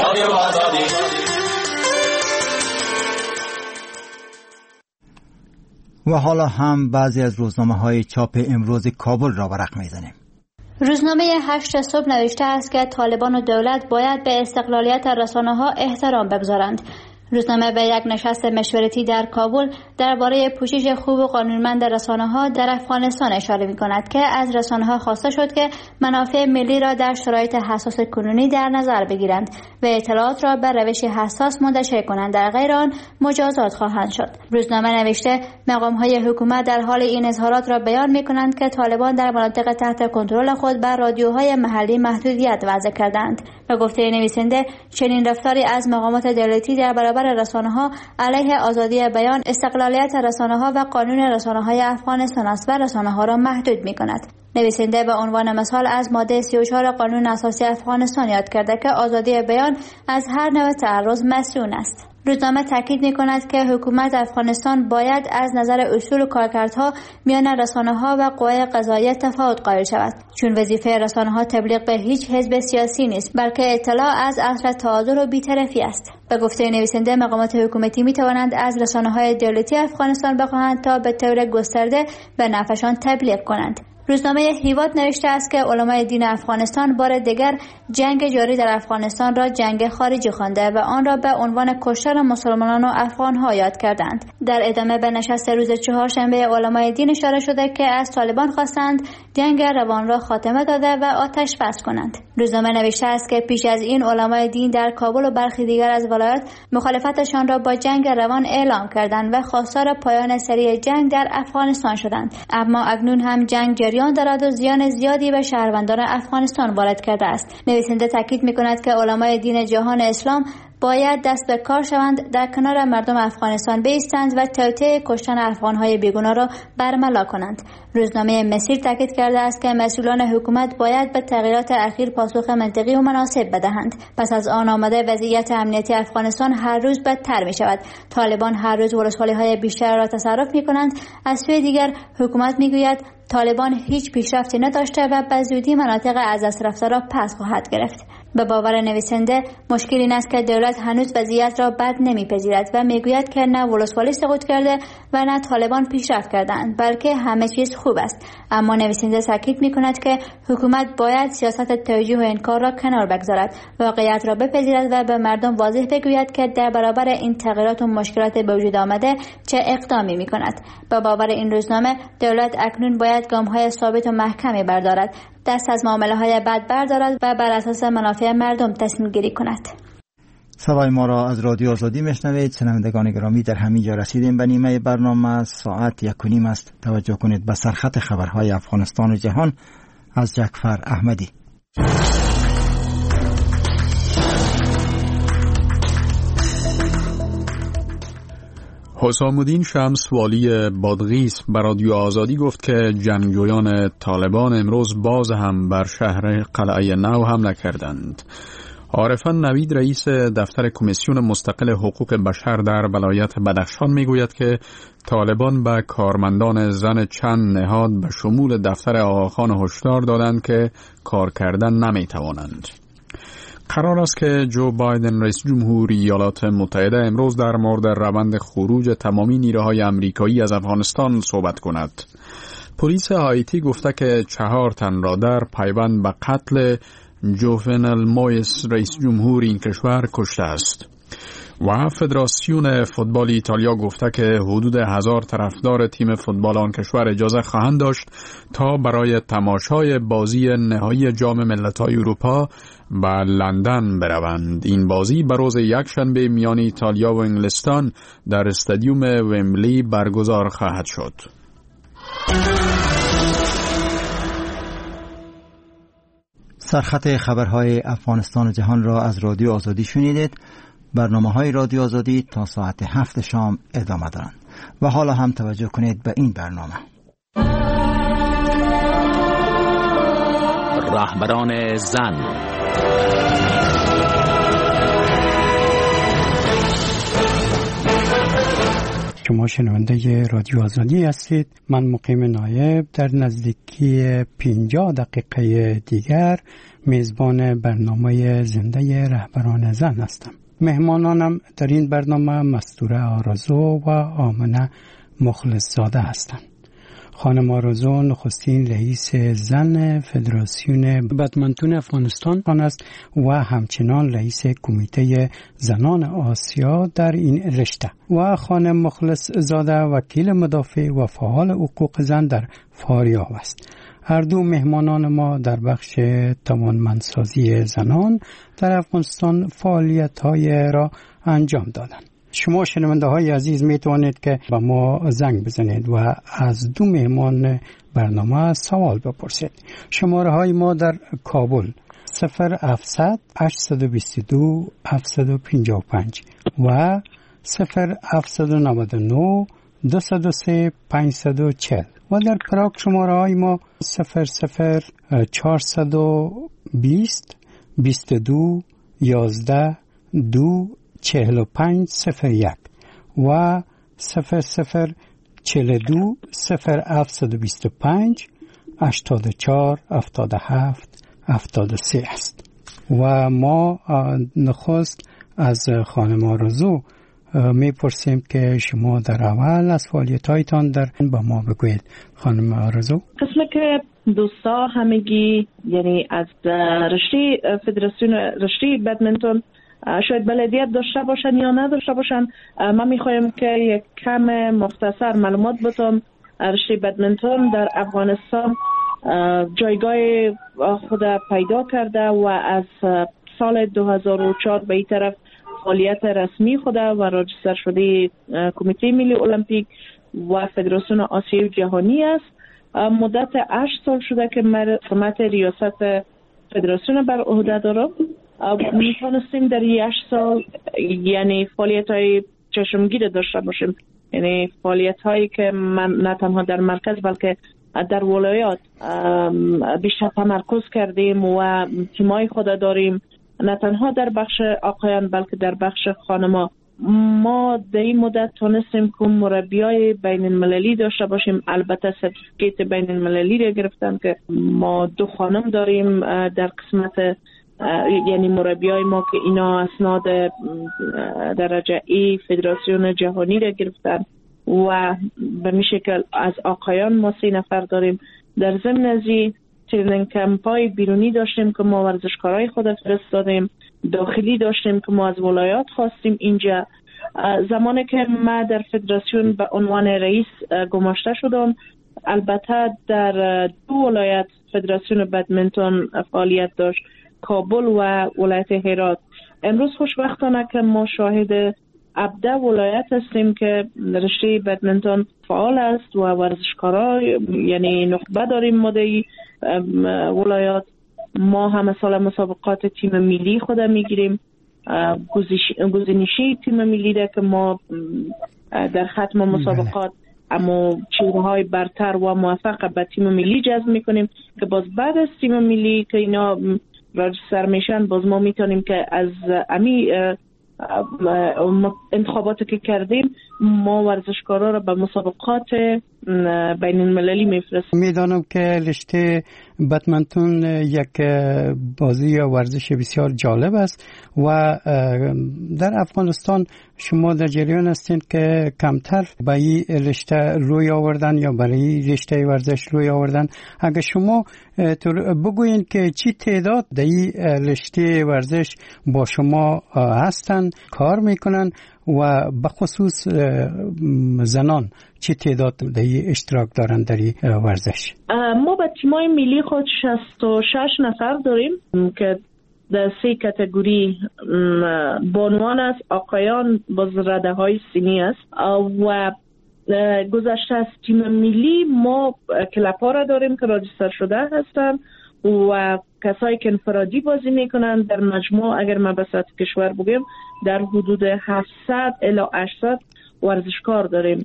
و حالا هم بعضی از روزنامه‌های چاپ امروز کابل را ورق می‌زنیم. روزنامه 8 صبح نوشته است که طالبان و دولت باید به استقلالیت رسانه‌ها احترام بگذارند. روزنامه به یک نشست مشورتی در کابل درباره پوشش خوب و قانونمند رسانه‌ها در افغانستان اشاره می‌کند که از رسانه‌ها خواسته شد که منافع ملی را در شرایط حساس کنونی در نظر بگیرند و اطلاعات را به روش حساس منتشر کنند، در غیر آن مجازات خواهند شد. روزنامه نوشته مقام‌های حکومت در حال این اظهارات را بیان می‌کنند که طالبان در مناطق تحت کنترل خود بر رادیوهای محلی محدودیت وضع کردند. به گفته نویسنده چنین رفتاری از مقامات دولتی در برابر رسانه‌ها علیه آزادی بیان، استقلالیت رسانه‌ها و قانون رسانه‌های افغانستان است و رسانه‌ها را محدود می‌کند. نویسنده به عنوان مثال از ماده 34 قانون اساسی افغانستان یاد کرده که آزادی بیان از هر نوع تعرض مسئول است. روزنامه تاکید می‌کند که حکومت افغانستان باید از نظر اصول کارکردها میان رسانه‌ها و قوای قضاییه تفاوت قائل شود، چون وظیفه رسانه‌ها تبلیغ به هیچ حزب سیاسی نیست، بلکه اطلاع از اصل تعادل و بی‌طرفی است. به گفته نویسنده مقامات حکومتی می‌توانند از رسانه‌های دولتی افغانستان بخواهند تا به طور گسترده به نفعشان تبلیغ کنند. روزنامه هیواد نوشته است که علمای دین افغانستان بار دیگر جنگ جاری در افغانستان را جنگ خارجی خوانده و آن را به عنوان کشتن مسلمانان و افغان‌ها یاد کردند. در ادامه به نشست روز چهارشنبه علمای دین اشاره شده که از طالبان خواستند جنگ روان را خاتمه داده و آتش بس کنند. روزنامه نوشته است که پیش از این علمای دین در کابل و برخی دیگر از ولایات مخالفتشان را با جنگ روان اعلام کردند و خواستار پایان سری جنگ در افغانستان شدند، اما اکنون هم جنگ جریان دارد و زیان زیادی به شهروندان افغانستان وارد کرده است. نویسنده تاکید می‌کند که علمای دین جهان اسلام باید دست به کار شوند، در کنار مردم افغانستان بایستند و توطئه کشتن افغانهای بیگناه را برملا کنند. روزنامه مسیر تاکید کرده است که مسئولان حکومت باید به تغییرات اخیر پاسخ منطقی و مناسب بدهند. پس از آن آمده وضعیت امنیتی افغانستان هر روز بدتر می شود. طالبان هر روز ولسوالی‌های بیشتر را تصرف می کنند. از سوی دیگر حکومت می گوید طالبان هیچ پیشرفتی نداشته و به زودی مناطق از دست رفته را پس خواهد گرفت. به باور نویسنده مشکل این است که دولت هنوز وضعیت را بد نمیپذیرد و میگوید که نه ولسوالی سقوط کرده و نه طالبان پیشرفت کردند، بلکه همه چیز خوب است. اما نویسنده تاکید میکند که حکومت باید سیاست توجیه و انکار را کنار بگذارد، واقعیت را بپذیرد و به مردم واضح بگوید که در برابر این تغییرات و مشکلات به وجود آمده چه اقدامی میکند. به باور این روزنامه دولت اکنون باید گام‌های ثابت و محکمی بردارد، دست از معامله‌های بد بردارد و بر اساس منافع مردم تصمیم گیری کند. صدای ما را از رادیو آزادی میشنوید. شنوندگان گرامی، در همین جا رسیدیم به نیمه برنامه. ساعت 1:30 است. توجه کنید به سرخط خبرهای افغانستان و جهان از جعفر احمدی. حسام الدین شمس والی بادغیس به رادیو آزادی گفت که جنگجویان طالبان امروز باز هم بر شهر قلعه نو حمله کردند. عارفان نوید رئیس دفتر کمیسیون مستقل حقوق بشر در ولایت بدخشان میگوید که طالبان به کارمندان زن چند نهاد به شمول دفتر آقاخان هشدار دادند که کار کردن نمیتوانند. قرار است که جو بایدن رئیس جمهوری ایالات متحده امروز در مورد روند خروج تمامی نیروهای آمریکایی از افغانستان صحبت کند. پلیس هایتی گفته که 4 تن را در پیوند به قتل جوونل مویس رئیس جمهوری این کشور کشته است. و فدراسیون فوتبال ایتالیا گفته که حدود 1000 طرفدار تیم فوتبال آن کشور اجازه خواهند داشت تا برای تماشای بازی نهایی جام ملت‌های اروپا به لندن بروند. این بازی به روز یکشنبه میان ایتالیا و انگلستان در استادیوم ومبلی برگزار خواهد شد. سرخط خبرهای افغانستان و جهان را از رادیو آزادی شنیدید. برنامه‌های رادیو آزادی تا ساعت 7 شام ادامه دارند. و حالا هم توجه کنید به این برنامه. رهبران زن. شما شنونده رادیو آزادی هستید. من مقیم نایب در نزدیکی 50 دقیقه دیگر میزبان برنامه زنده رهبران زن هستم. مهمانانم در این برنامه مستوره آرزو و آمنه مخلص زاده هستند. خانم آرزو نخستین رئیس زن فدراسیون بدمنتون افغانستان است و همچنان رئیس کمیته زنان آسیا در این رشته و خانم مخلص زاده وکیل مدافع و فعال حقوق زن در فاریاب است. هر دو مهمانان ما در بخش توانمندسازی زنان در افغانستان فعالیت‌های را انجام دادند. شما شنونده های عزیز می توانید که با ما زنگ بزنید و از دو مهمان برنامه سوال بپرسید. شماره های ما در کابل 0700 822 755 و 0799 203 540 و در پراگ شماره های ما 00420 22 11 2 4501 و 0042 0725 84 77 73 است. و ما نخست از خانم آرزو میپرسیم که شما در اول از فعالیت‌هایتان در با ما بگویید. خانم آرزو. قسمه که دوستا همگی یعنی از رشته فدراسیون رشته بدمنتون شاید بلدیت داشته باشن یا نداشته باشن، من میخوایم که یک کم مختصر معلومات بدم. رشته بدمنتون در افغانستان جایگاه خود پیدا کرده و از سال 2004 به این طرف فعالیت رسمی خود و راجستر شده کمیته ملی المپیک و فدراسیون آسیایی جهانی است. مدت 8 سال شده که من سمت ریاست فدراسیون بر عهده دارم میتونستیم در 8 سال یعنی فعالیت های چشمگیر داشته باشیم، یعنی فعالیت هایی که من نه تنها در مرکز بلکه در ولایات بیشتر تمرکز کردیم و تیمای خود داریم، نه تنها در بخش آقایان بلکه در بخش خانما. ما در این مدت تونستیم که مربیای بین المللی داشته باشیم، البته سرتیفیکیت بین المللی را گرفتن که ما 2 خانم داریم در قسمت، یعنی مربیای ما که اینا اسناد درجه ای فدراسیون جهانی را گرفتن و به می شکل از آقایان ما 3 نفر داریم. در ضمن ازی ترینینگ کمپای بیرونی داشتیم که ما ورزشکارای خود فرستادیم، داخلی داشتیم که ما از ولایات خواستیم اینجا. زمانی که ما در فدراسیون به عنوان رئیس گماشته شدم، البته در 2 ولایت فدراسیون بدمنتون فعالیت داشت، کابل و ولایت هرات. امروز خوشبختانه که ما شاهد 17 ولایت هستیم که رشته بدمنتون فعال است و ورزشکارا یعنی نخبه داریم. ما در ولایات ما همه سال مسابقات تیم ملی خود میگیریم، گزینشی تیم ملی ده که ما در ختم مسابقات اما چهره‌های برتر و موفق به تیم ملی جذب میکنیم که باز بعد از تیم ملی که اینا راجستر میشن باز ما میتونیم که از امی انتخاباتی که کردیم ما ورزشکارا را به مسابقات بین المللی میفرستیم. میدانم که رشته بدمنتون یک بازی یا ورزش بسیار جالب است و در افغانستان شما در جریان هستین که کمتر به این رشته روی آوردن یا برای رشته ورزش روی آوردن. اگر شما بگوین که چی تعداد در این رشته ورزش با شما هستن کار میکنن و بخصوص زنان چی تعداد در این اشتراک دارن در این ورزش؟ ما به تیمای ملی خود 66 نفر داریم که در 3 کاتگوری بانوان است، آقایان باز رده های سنی است و گذشته از تیم ملی ما کلپا را داریم که راجستر شده هستن و کسایی که انفرادی بازی میکنن. در مجموع اگر ما به سطح کشور بگیم در حدود 700 الی 800 ورزشکار داریم،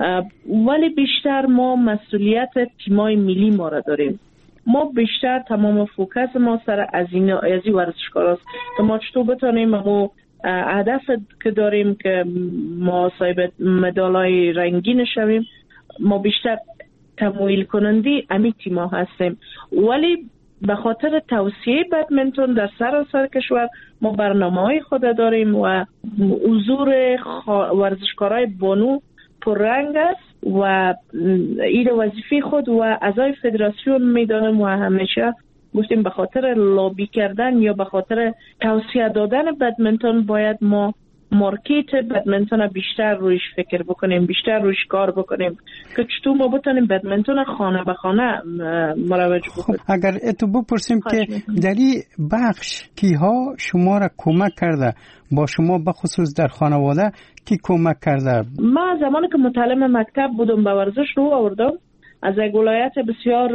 ولی بیشتر ما مسئولیت تیمای ملی ما را داریم. ما بیشتر تمام فوکس ما سر از این ورزشکار است که ما چطور بتانیم ما هدف که داریم که ما صاحب مدالای رنگین شویم، ما بیشتر تمویل کننده امی تیما هستیم. ولی به خاطر توسعه بدمنتون در سراسر کشور ما برنامه‌های خود داریم و حضور ورزشکارای بانو پررنگ است و این وظیفه خود و اعضای فدراسیون میدانم و همیشه گفتیم به خاطر لابی کردن یا به خاطر توسعه دادن بدمنتون باید ما مارکت بدمنتون بیشتر رویش فکر بکنیم، بیشتر رویش کار بکنیم که چطور ما بتونیم بدمنتون خانه به خانه مروج بکنیم. اگر اتو بپرسیم که در این بخش کیها شما را کمک کرده، با شما بخصوص در خانواده کی کمک کرده؟ ما زمانی که متعلم مکتب بودم به ورزش رو آوردم از یک ولایت بسیار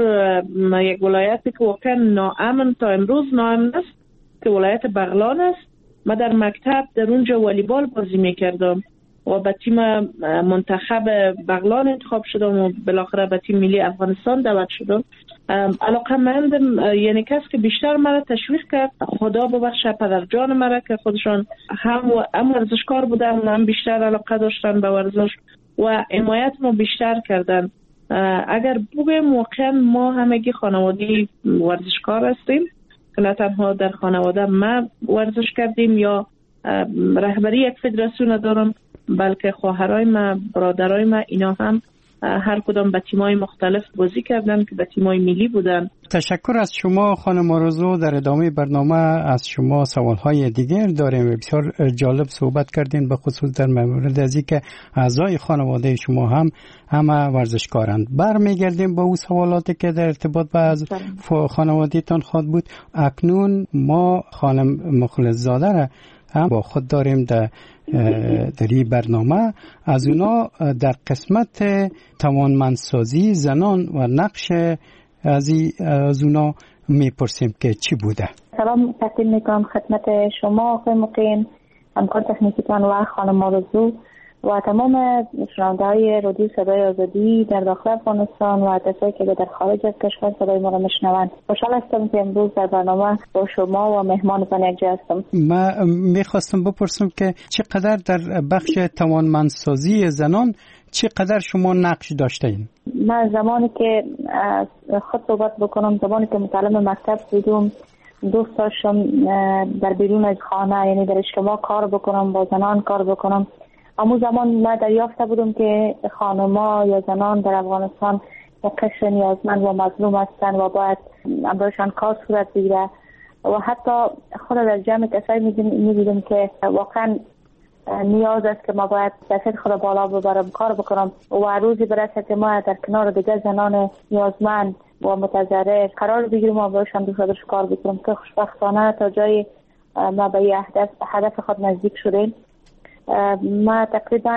یک ولایتی که واقعا ناامن تا امروز ناامن است که ولایت بغلان است. ما در مکتب در اونجا والیبال بازی میکردم و به تیم منتخب بغلان انتخاب شدم و بالاخره به تیم ملی افغانستان دعوت شدم. علاقه‌مندم یعنی کسی که بیشتر مرا تشویق کرد، خدا ببخشه پدر جان مرا که خودشان هم ورزشکار بودن هم بیشتر علاقه داشتن به ورزش و حمایت ما بیشتر کردن. اگر بگم واقعا ما همگی خانواده ورزشکار هستیم که نه تنها در خانواده ما ورزش کردیم یا رهبری یک فدراسیون دارم، بلکه خواهرای ما، برادرای ما اینا هم هر کدام به تیمای مختلف بازی کردن که به تیمای ملی بودن. تشکر از شما خانم آرزو. در ادامه برنامه از شما سوالهای دیگر داریم. بسیار جالب صحبت کردین به خصوص در مورد از اینکه اعضای خانواده شما هم همه ورزشکارند. برمیگردیم با او سوالاتی که در ارتباط با از خانواده‌تان خواهد بود. اکنون ما خانم مخلص زاده را هم با خود داریم در این برنامه. از اونا در قسمت توانمندسازی زنان و نقش از اونا میپرسیم که چی بوده. سلام تقدیم میکنم خدمت شما آقای مقیم، همکار تکنیکیتان و خانم آرزو و تمام شنونده های رادیو صدای آزادی در داخل افغانستان و کسایی که در خارج از کشور صدای ما را میشنوند. خوشحال هستم که امروز در برنامه با شما و مهمانتان یکجا هستم. ما میخواستم بپرسم که چقدر در بخش توانمندسازی زنان چقدر شما نقش داشتین؟ من زمانی که خود صحبت بکنم، زمانی که متعلم مکتب بودم دوست داشتم در بیرون از خانه، یعنی در اجتماع کار بکنم، با زنان کار بکنم. اما زمان من دریافته بودم که خانم‌ها یا زنان در افغانستان یک قشر نیازمند و مظلوم هستند و باید امرایشان کار صورت بگیره و حتی خود در جمع کسایی می‌دیدم که واقعا نیاز است که ما باید دست خود بالا ببرم، کار بکنم و روزی برسه که ما در کنار دیگر زنان نیازمند و متضرر قرار بگیریم و باشم دوست کار بکنم که خوشبختانه تا جای ما به هدف خود نزدیک شدیم. ما تقریبا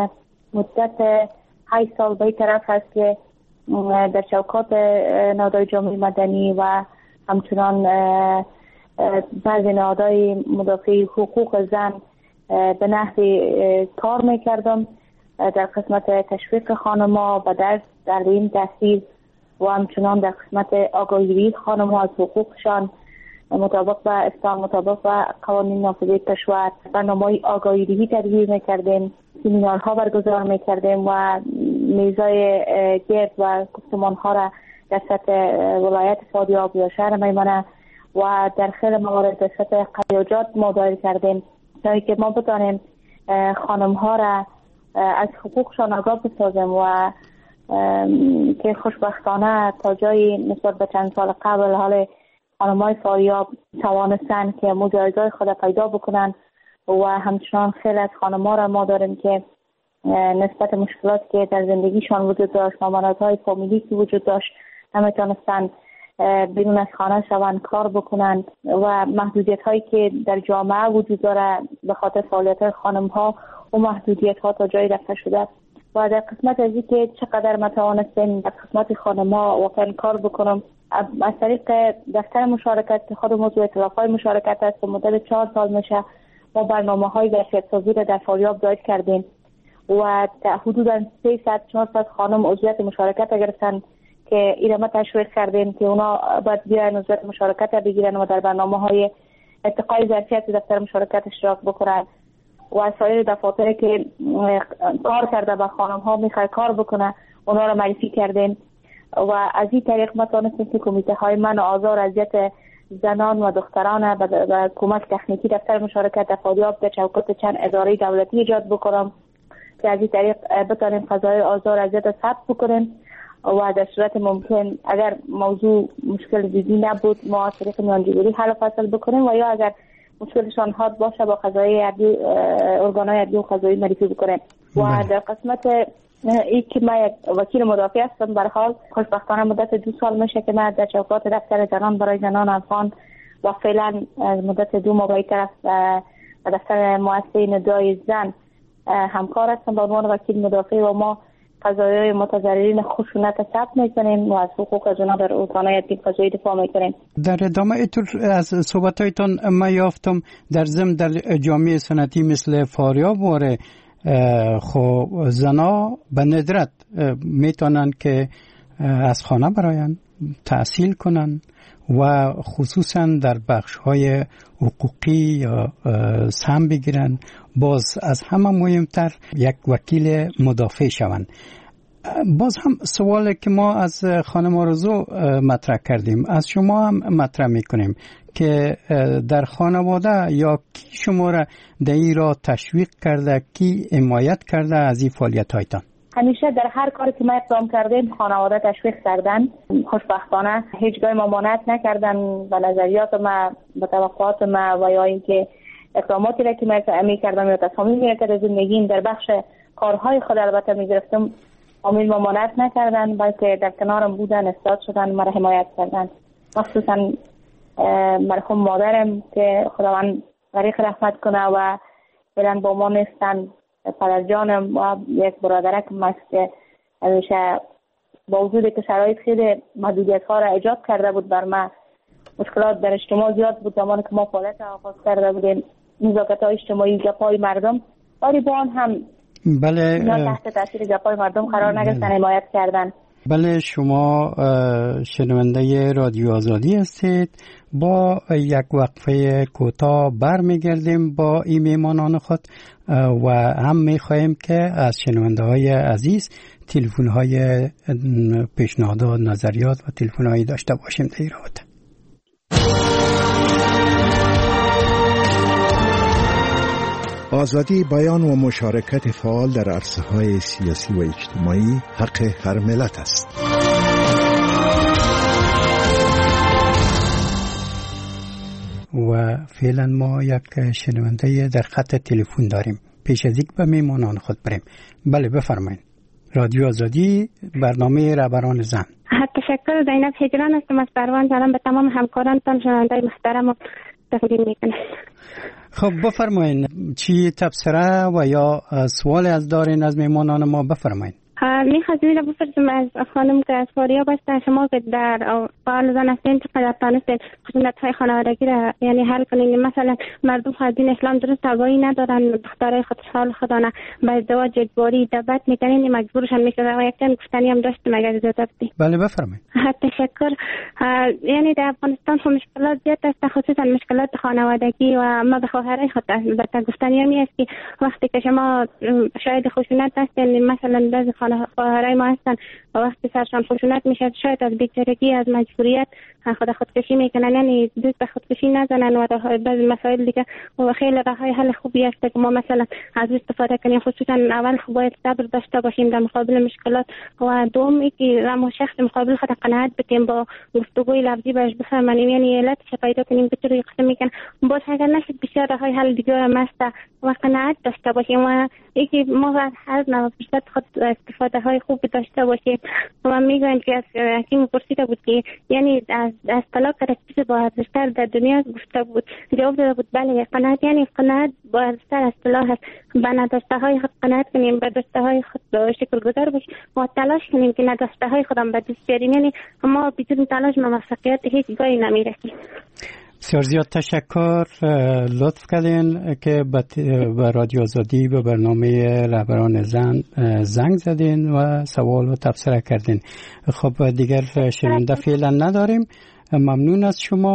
مدت 8 سال به طرف هست که در چوکات نهادهای جامعه مدنی و همچنان بعضی نهادهای مدافع حقوق زن به نحوی کار میکردم در قسمت تشویق خانم‌ها به درس، تعلیم، تحصیل و همچنان در قسمت آگاهی خانم‌ها از حقوقشان مطابق با اسلام، مطابق با قوانین نافذه کشور. برنامه‌های آگاهی تدبیر میکردیم، سمینارها برگزار میکردیم و میزای گرد و گفتمان‌ها را در سطح ولایت فاریاب یا شهر میمنه و در خیلی موارد در سطح قریاجات ما دایر کردیم تا که ما بتانیم خانم‌ها را از حقوقشان آگاه بسازیم و که خوشبختانه تا جایی نسبت به چند سال قبل حال خانم‌های فاریاب توانستن که مجایزهای خود پیدا بکنن و همچنان خیلی از خانم‌ها را ما داریم که نسبت مشکلات که در زندگیشان وجود داشت، مامانت‌های فامیلی که وجود داشت، نمیتونستن بیرون از خانه شوند، کار بکنند و محدودیت‌هایی که در جامعه وجود داره به خاطر فعالیت خانم‌ها و محدودیت‌ها تا جایی رفته شده. و در قسمت از اینکه چقدر ما توانستیم در قسمت خانم‌ها واقعا کار بکنم، از طریق دفتر مشارکت که خود موضوع اطلاق‌های مشارکت است که مدت 4 سال میشه ما برنامه‌های ظرفیت‌سازی را در فاریاب دایر کردیم و حدوداً 300-400 خانم عضویت مشارکت گرفتن که ایرما تشویق کردیم که اونا باید بیاین عضویت مشارکت بگیرن و در برنامه‌های ارتقای ظرفیت دفتر مشارکت اشتراک بکنن و سایر دفاتری که کار کرده با خانم‌ها میخواد کار بکنه اونا را معرفی کردیم و از این طریق ما تونستیم که کمیته های من و آزار اذیت زنان و دختران و کمک تکنیکی دفتر مشارکت در فاریاب در چوکات چند اداره دولتی ایجاد بکنم که از این طریق بتانیم قضای آزار اذیت ثبت بکنیم و در صورت ممکن اگر موضوع مشکل جدی نبود ما از طریق میانجیگری حل فصل بکنیم و یا اگر مشکلشان حاد باشه با قضای ارگانهای عدلی و قضایی معرفی بکنیم. و در قسمت ای که من یک وکیل مدافع هستم، به هر حال خوشبختانه مدت 2 سال میشه که من در چوکات دفتر زنان برای زنان افغان و فعلا مدت 2 ماه به طرف دفتر مؤسسه ندای زن همکار هستم به عنوان وکیل مدافع و ما قضایای متضررین خشونت ثبت میکنیم و از حقوق از اونا در ارگانهای عدلی قضایی دفاع میکنیم. در ادامه ایتور از صحبتایتان ما یافتم در ضمن در جامعه سنتی مثل فاریاب واره خو زنا به ندرت میتونن که از خانه براین تحصیل کنن و خصوصا در بخش‌های حقوقی یا سهم بگیرن، باز از همه مهمتر یک وکیل مدافع شوند. باز هم سوالی که ما از خانم آرزو مطرح کردیم از شما هم مطرح میکنیم که در خانواده یا کی شما را در این راه تشویق کرده، کی حمایت کرده از این فعالیت هایتان؟ همیشه در هر کاری که ما اقدام کردیم خانواده تشویق کردن. خوشبختانه هیچگاه ممانعت نکردن به نظریات ما، به توقعات ما و یا اینکه اقداماتی را که ما می‌کردم یا تصامیمی که در زندگیم در بخش کارهای خود البته می‌گرفتم عامل ممانعت نکردن، بلکه در کنارم بودن، استاد شدن، مرا حمایت کردن. مخصوصا مرحوم مادرم که خداوند غریق رحمت کنه و فعلا با ما نیستن، پدر جانم و یک برادرکم است که همیشه با وجود که شرایط خیلی محدودیت ها را ایجاد کرده بود بر من مشکلات در اجتماع زیاد بود. زمانی که ما فعالیت آغاز کرده بودیم نزاکت‌های اجتماعی، گپ‌های مردم، طالبان هم بله تحت تاثیر گپ‌های مردم قرار نگرفتن، حمایت کردن. بله شما شنونده رادیو آزادی هستید. با یک وقفه کوتاه برمیگردیم با این میهمانان خود و هم میخواهیم که از شنونده های عزیز تلفن های پیشنهادات، نظریات و تلفن هایی داشته باشیم در این رابطه. آزادی بیان و مشارکت فعال در عرصه‌های سیاسی و اجتماعی حق هر ملت است. و فعلا ما یک شنونده در خط تلفن داریم. پیش از اینکه به میهمانان خود بریم، بله بفرمایید. رادیو آزادی، برنامه رهبران زن. تشکر. زینب هجران هستم از پروان. سلام به تمام همکارانتان شنونده محترم و تقدیم میکنم. خب بفرمایید چی تبصره و یا سوال از دارین از میهمانان ما؟ بفرمایید. میخواستم اینو بپرسم از خانم که از فاریاب هستن، شما که در فعال زن هستین چقدر تانستین خشونت‌های خانوادگی را یعنی حل کنین؟ مثلا مردم از دین اسلام درست آگاهی ندارن، دخترای خودسال خودانه به ازدواج اجباری دعوت میکنین، مجبورشن میکنن. و یک چند گفتنی هم داشتیم اگر اجازه بدید. بله بفرمایید. تشکر. یعنی در افغانستان خب مشکلات زیاد است، خصوصا مشکلات خانوادگی و ما به خواهرای خود البته گفتنی هم است که وقتی که شما شاید خشونت هستین، مثلا بعضی خواهرای ما هستن و وقتی سرشان خشونت میشه شاید از بیچارگی، از مجبوریت خودکشی میکنن، یعنی دوست به خودکشی نزنن و بعضی مسائل دیگه. و خیلی راههای حل خوبی است که ما مثلا از استفاده کنیم. خصوصا اول خوب باید صبر داشته باشیم در مقابل مشکلات و دوم اینکه ما شخص مقابل خود قناعت بکنیم، با گفتگوی لفظی بهش بفهمیم، یعنی علتش پیدا کنیم که چرا قسم میکنن. باز اگر نشد بسیار راههای حل دیگه هم هست و قناعت داشته باشیم و اینکه ما از نوع فرصت خود استفاده های خوب داشته باشیم. و میگن که از حکیم پرسیده بود که یعنی از طلاق که چیز با ارزشتر در دنیا گفته بود، جواب داده بود بله قناعت، یعنی قناعت با ارزشتر از طلاق هست. به نداشته های خود قناعت کنیم، به داشته های خود شکرگزار باشیم و تلاش کنیم که نداشته های خودم به دست بیاریم. یعنی ما بدون تلاش موفقیت هیچ جایی نمیرسیم. بسیار زیاد تشکر، لطف کردین که به رادیو آزادی به برنامه رهبران زن زنگ زدین و سوال و تبصره کردین. خب دیگر شنونده فعلا نداریم. ممنون از شما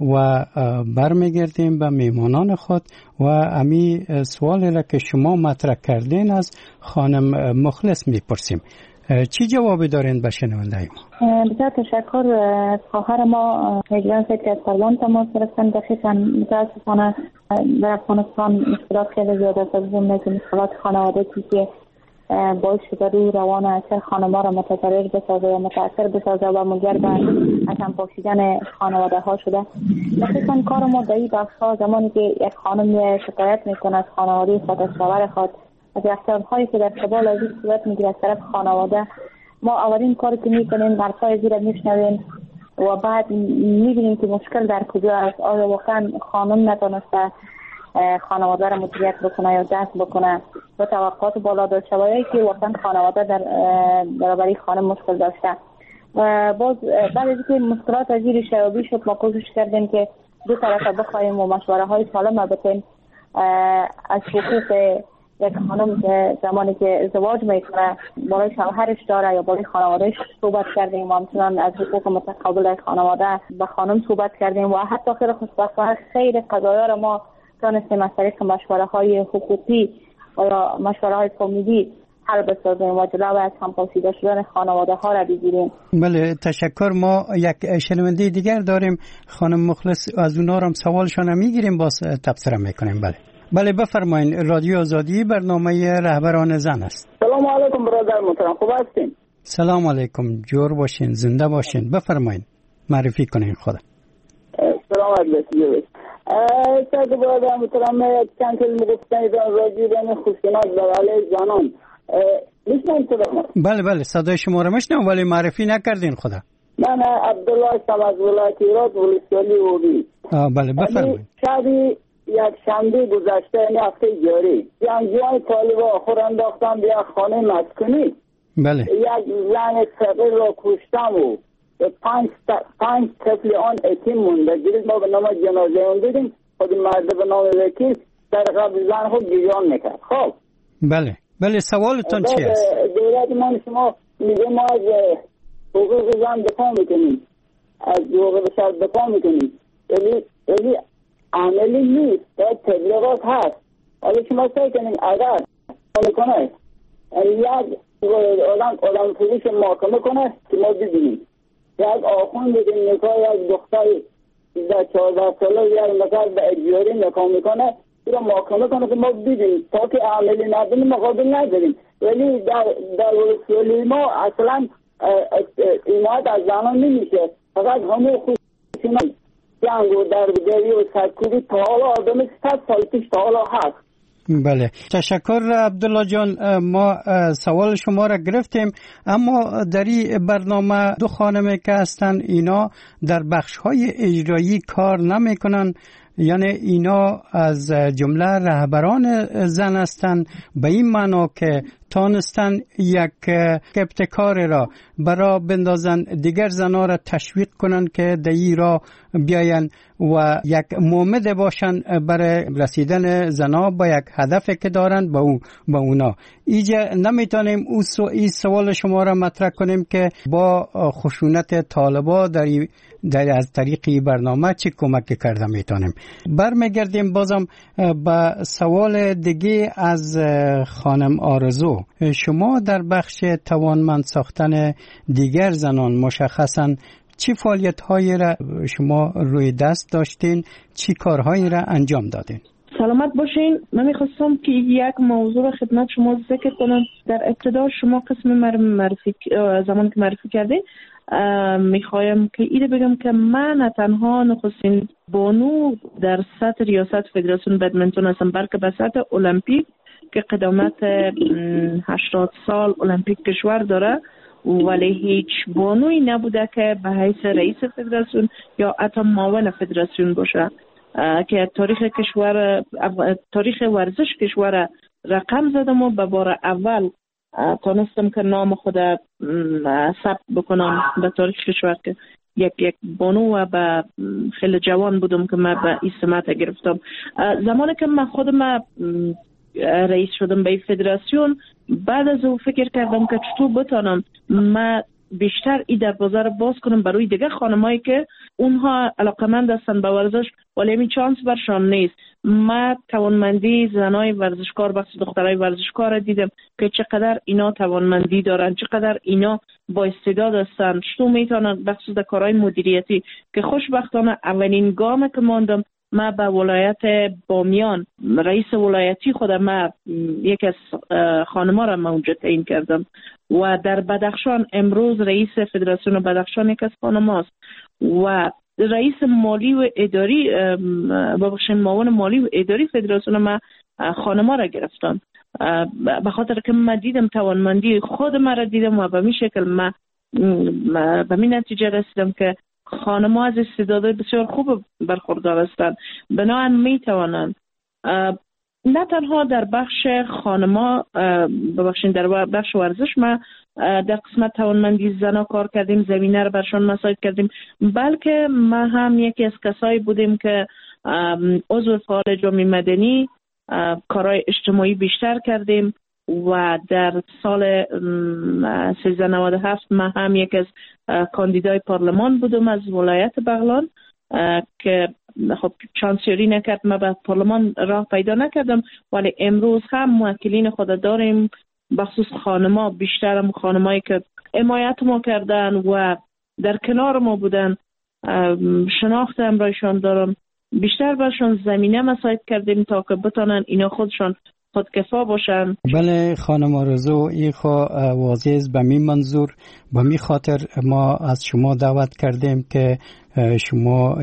و برمیگردیم به میهمانان خود و امی سوالی را که شما مطرح کردین از خانم مخلص میپرسیم. چی جوابی دارین به شنونده ما؟ بسیار تشکر. خواهر ما هجران سید که از پروان تماس گرفتن. دقیقاً متاسفانه در افغانستان مشکلات خیلی زیاد است، از جمله مشکلات خانوادگی که باعث شده روی روان اکثر خانم‌ها را متضرر بسازه و متاثر بسازه و منجر به از هم پاشیدن خانواده ها شده. دقیقاً کار ما در این بخش‌ها زمانی که یک خانم شکایت میکنه از خانواده خود، از شوهر خود، از احسان‌هایی که در قبال از این صورت میگیره از طرف خانواده، ما اولین کاری که میکنیم حرفای زیر میشنویم و بعد میبینیم که مشکل در کجا است. آیا واقعا خانم نتونسته خانواده را مدیریت بکنه یا دست بکنه و توقعات بالا داشته و یا که واقعا خانواده در برابری خانم مشکل داشته. و باز بعد از اینکه مشکلات از این شیابی شد، ما کوشش کردیم که دو طرف بخوایم و مشوره های سالم بتیم از حقوق یک خانم که زمانی که ازدواج میکنه بالای شوهرش داره یا بالای خانوادهش صحبت کردیم و همچنان از حقوق متقابل خانواده به خانم صحبت کردیم و حتی خیلی خوشبختانه خیلی قضایا را ما تونستیم از طریق مشوره های حقوقی و یا مشوره های فامیلی حل بسازیم و جلو از هم پاشیده شدن خانواده ها را بگیریم. بله تشکر. ما یک شنونده دیگر داریم، خانم مخلص، از اونا هم سوالشان میگیریم باز تبصره میکنیم. بله بفرمایید. رادیو آزادی برنامه رهبران زن است. سلام علیکم برادر محترم، خوب هستین؟ سلام علیکم، جور باشین، زنده باشین. بفرمایید، معرفی کنین خود. سلام علیکم. سید برادر محترم، چند کلمه گفتن راجع به خشونت در علیه زنان میشنوید صدا؟ بله صدای شما رو میشنوم ولی معرفی نکردین خدا. من عبدالله هستم از ولایت ایراد ولسوالی اوبی. بله بفرمایید. شبی یک شنبه گذشته یعنی هفته جاری جنگجویان طالبان خود انداختن به یک خانه مسکونی. بله. یک زن صغیر را کشتم و 5 طفل آن یتیم مونده. دیروز ما به نام جنازه اون دیدیم، خود مرد به نام وکیل در قبل زن خود گریان میکرد. خب بله سوالتون چی است؟ دولت من شما میگه ما از حقوق زن دفاع میکنیم، از حقوق بشر دفاع میکنیم، ولی عملی نیست. باید تبلیغات هست. حالا شما سعی کنیم اگر میکنه یک آدم فروش محاکمه کنه که ما ببینیم، یک آخوند که نکاح یک دختر 14 ساله یک نفر به اجباری نکاح میکنه رو محاکمه کنه که ما ببینیم، تا که عملی نبینیم مقابل نداریم. ولی در رسولی ما اصلا ایماد از زنان نمیشه، فقط همه خوشی جنگ و دربگری و سرکوبی تا حالا آدم 100 سال پیش تا حالا هست. بله تشکر عبدالله جان، ما سوال شما را گرفتیم، اما در این برنامه دو خانم که هستن اینا در بخش‌های اجرایی کار نمی‌کنن، یعنی اینا از جمله رهبران زن هستند، به این معنا که تانستن یک ابتکار را برای بندازن دیگر زنها را تشویق کنن که در را بیاین و یک مومد باشن برای رسیدن زنها به یک هدفی که دارن به اونا. اینجا نمیتونیم این سوال شما را مطرح کنیم که با خشونت طالبا در از طریق برنامه چی کمک کرده میتونیم. برمیگردیم بازم به سوال دیگه از خانم آرزو. شما در بخش توانمند ساختن دیگر زنان مشخصاً چی فعالیت هایی را شما روی دست داشتین، چی کارهایی را انجام دادین؟ سلامت باشین. من میخواستم که یک موضوع را خدمت شما ذکر کنم. در ابتدا شما قسم زمان که معرفی کردین میخوایم که ایده بگم که من نه تنها نخستین بانو در سطح ریاست فدراسیون بدمنتون هستم، بلکه به سطح المپیک که قدامت 80 سال المپیک کشور داره، ولی هیچ بانوی نبوده که به حیث رئیس فدراسیون یا حتی معاون فدراسیون باشه که تاریخ ورزش کشور رقم زدم و به بار اول تانستم که نام خود ثبت بکنم به تاریخ کشور که یک بانو و به خیلی جوان بودم که من به این سمت گرفتم. زمانی که من خودم رئیس شدم به فدراسیون، بعد از او فکر کردم که چطور بتانم من بیشتر این دروازه رو باز کنم برای دیگه خانمایی که اونها علاقمند هستن به ورزش ولی همین چانس برشان نیست. من توانمندی زنای ورزشکار بخصوص دخترای ورزشکار دیدم که چقدر اینا توانمندی دارن، چقدر اینا با استعداد هستن، چطور میتونن بخصوص کارهای مدیریتی که خوشبختانه اولین گام که ماندم من به ولایت بامیان رئیس ولایتی خودم من یک از خانم‌ها را من اونجا تعیین کردم و در بدخشان امروز رئیس فدراسیون بدخشان یک از خانم‌هاست و رئیس مالی و اداری معاون مالی و اداری فدراسیون من خانم‌ها را گرفتم به خاطر که من دیدم توانمندی خود من را دیدم و به این شکل من به این نتیجه رسیدم که خانم‌ها از استعدادهای بسیار خوب برخوردار هستند، بنابراین میتوانند نه تنها در بخش خانم‌ها ببخشید در بخش ورزش ما در قسمت توانمندی زنان کار کردیم، زمینه رو برشان مساعد کردیم، بلکه ما هم یکی از کسایی بودیم که عضو فعال جامعه مدنی کارهای اجتماعی بیشتر کردیم و در سال 1397 من هم یک از کاندیدای پارلمان بودم از ولایت بغلان که خب چانسیاری نکرد، من به پارلمان راه پیدا نکردم، ولی امروز هم موکلین خود داریم بخصوص خانما، بیشتر هم خانمایی که حمایت ما کردن و در کنار ما بودن، شناخت امرایشان دارم، بیشتر برشان زمینه مساعد کردیم تا که بتانن اینا خودشان خودکفا باشن. بله خانم آرزو، این واضح است. به می منظور به می خاطر ما از شما دعوت کردیم که شما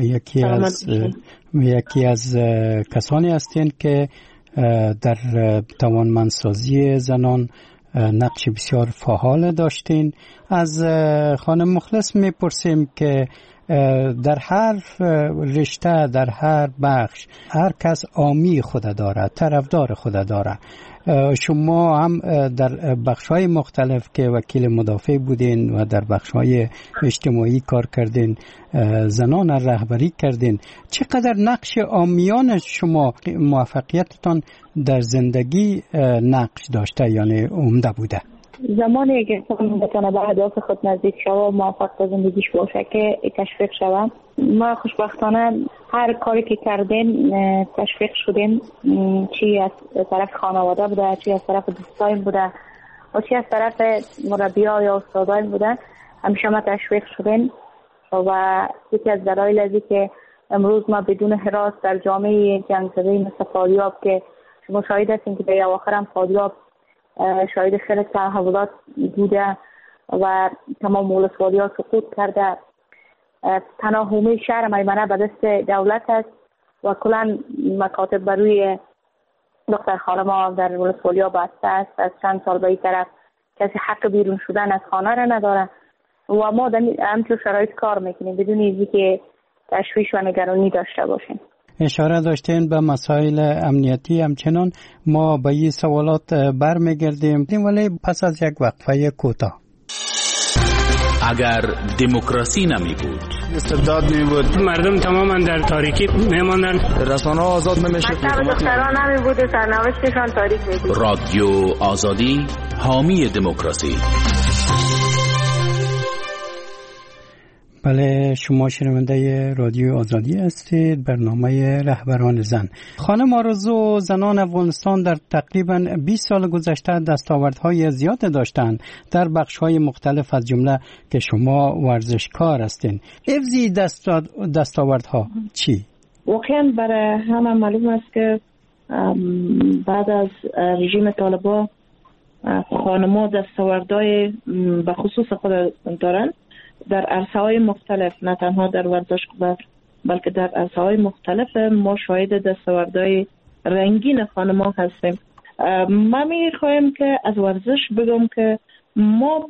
یکی از کسانی هستین که در توانمندسازی زنان نقش بسیار فعال داشتین. از خانم مخلص میپرسیم که در هر رشته، در هر بخش هر کس عامی خود داره، طرفدار خود داره. شما هم در بخش‌های مختلف که وکیل مدافع بودین و در بخش‌های اجتماعی کار کردین، زنان رهبری کردین، چقدر نقش عامیان شما موفقیتتان در زندگی نقش داشته، یعنی عمده بوده؟ زمانی که انسان بتونه به اهداف خود نزدیک شود، موفق به زندگیش باشه که تشویق شود. ما خوشبختانه هر کاری که کردیم تشویق شدیم، چی از طرف خانواده بوده، چی از طرف دوستایم بوده و چی از طرف مربی‌ها یا استادایم بوده، همیشه ما تشویق شدیم. و یکی از دلایل ازی که امروز ما بدون هراس در جامعه جنگ‌زده مثل فاریاب که شما شاهد هستین که به اواخر هم فاریاب شاهد خیلی تحولات بوده و تمام ولسوالی‌ها سقوط کرده، تنها حومه شهر میمنه به دست دولت است و کلا مکاتب بر روی دختر خانم‌ها در ولسوالی‌ها بسته است. از چند سال به این طرف کسی حق بیرون شدن از خانه را نداره و ما در همچون شرایط کار میکنیم بدون اینکه که تشویش و نگرانی داشته باشیم. اشاره داشتین به مسائل امنیتی، همچنان ما به این سوالات برمیگردیم ولی پس از یک وقفه کوتاه. اگر دموکراسی نمی بود، استبداد می بود، مردم تماما در تاریکی میماندن، رسانه ها آزاد نمیشد، مکتب دختران نمی بود و سرنوشتشان تاریک می بود. رادیو آزادی حامی دموکراسی. بله، شما شنونده رادیو آزادی هستید، برنامه رهبران زن. خانم آرزو، زنان افغانستان در تقریباً 20 سال گذشته دستاوردهای زیاد داشتند در بخش‌های مختلف، از جمله که شما ورزشکار هستین. حفظ دستاوردها چی؟ واقعاً برای همه معلوم است که بعد از رژیم طالبان خانم‌ها دستاوردهای به خصوص خود دارند در عرصه‌های مختلف، نه تنها در ورزش بلکه در عرصه‌های مختلف ما شاهد دستاوردهای رنگین خانم‌ها هستیم. من می‌خوایم که از ورزش بگم که ما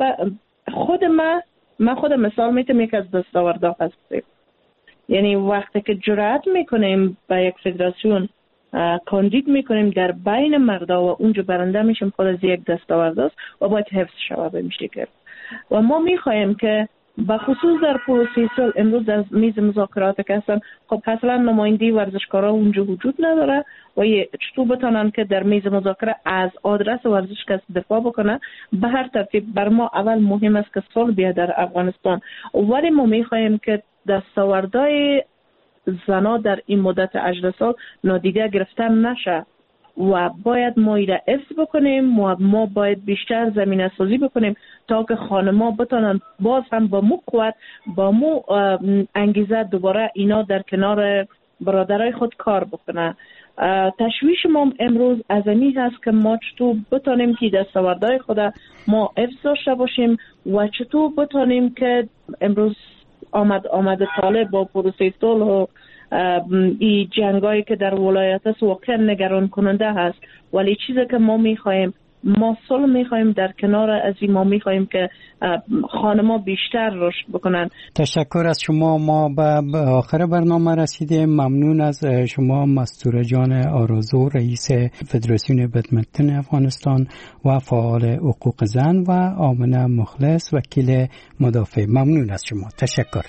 خود مثال میتونم یک از دستاوردها هستیم. یعنی وقتی که جرأت میکنیم به یک فدراسیون کاندید میکنیم در بین مردا و اونجا برنده میشیم، خود از یک دستاورد است و باید حفظ شود به شکل. و ما می‌خوایم که به خصوص در پروسه صلح امروز در میز مذاکرات که هستن، خب اصلا نمایندگی ورزشکارا اونجا وجود نداره و چطور بتونن که در میز مذاکره از آدرس ورزش کس دفاع بکنه. به هر ترتیب بر ما اول مهم است که صلح بیاد در افغانستان، ولی ما میخوایم که دستاوردهای زنا در این مدت 18 سال نادیده گرفته نشه و باید ما ایره حفظ بکنیم و ما باید بیشتر زمینه سازی بکنیم تا که خانم‌ها بتونن باز هم با مو قوت، با مو انگیزه دوباره اینا در کنار برادرای خود کار بکنن. تشویش ما امروز از این هست که ما چطور بتونیم که دستاوردهای خود ما حفظ داشته باشیم و چطور بتونیم که امروز آمد طالب با پروسه صلح و این جنگایی که در ولایت است واقعا نگران کننده هست، ولی چیزی که ما میخوایم، ما صلح میخوایم، در کنار از این ما میخوایم که خانم‌ها بیشتر رشد بکنن. تشکر از شما. ما به آخر برنامه رسیدیم. ممنون از شما مستوره جان آرزو، رئیس فدراسیون بدمنتن افغانستان و فعال حقوق زن، و آمنه مخلص، وکیل مدافع. ممنون از شما. تشکر.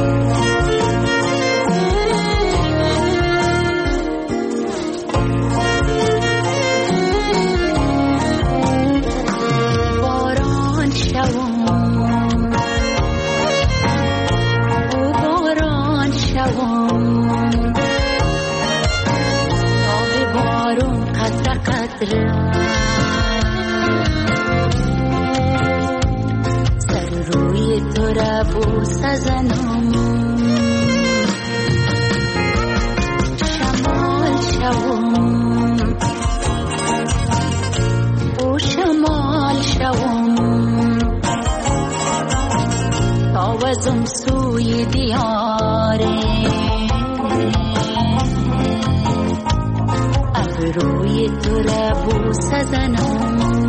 سر روی تو را بوسه زنم، شمال شوم و شمال شوم، تاوزم سوی دیاره، روی تو را بوسه زنم.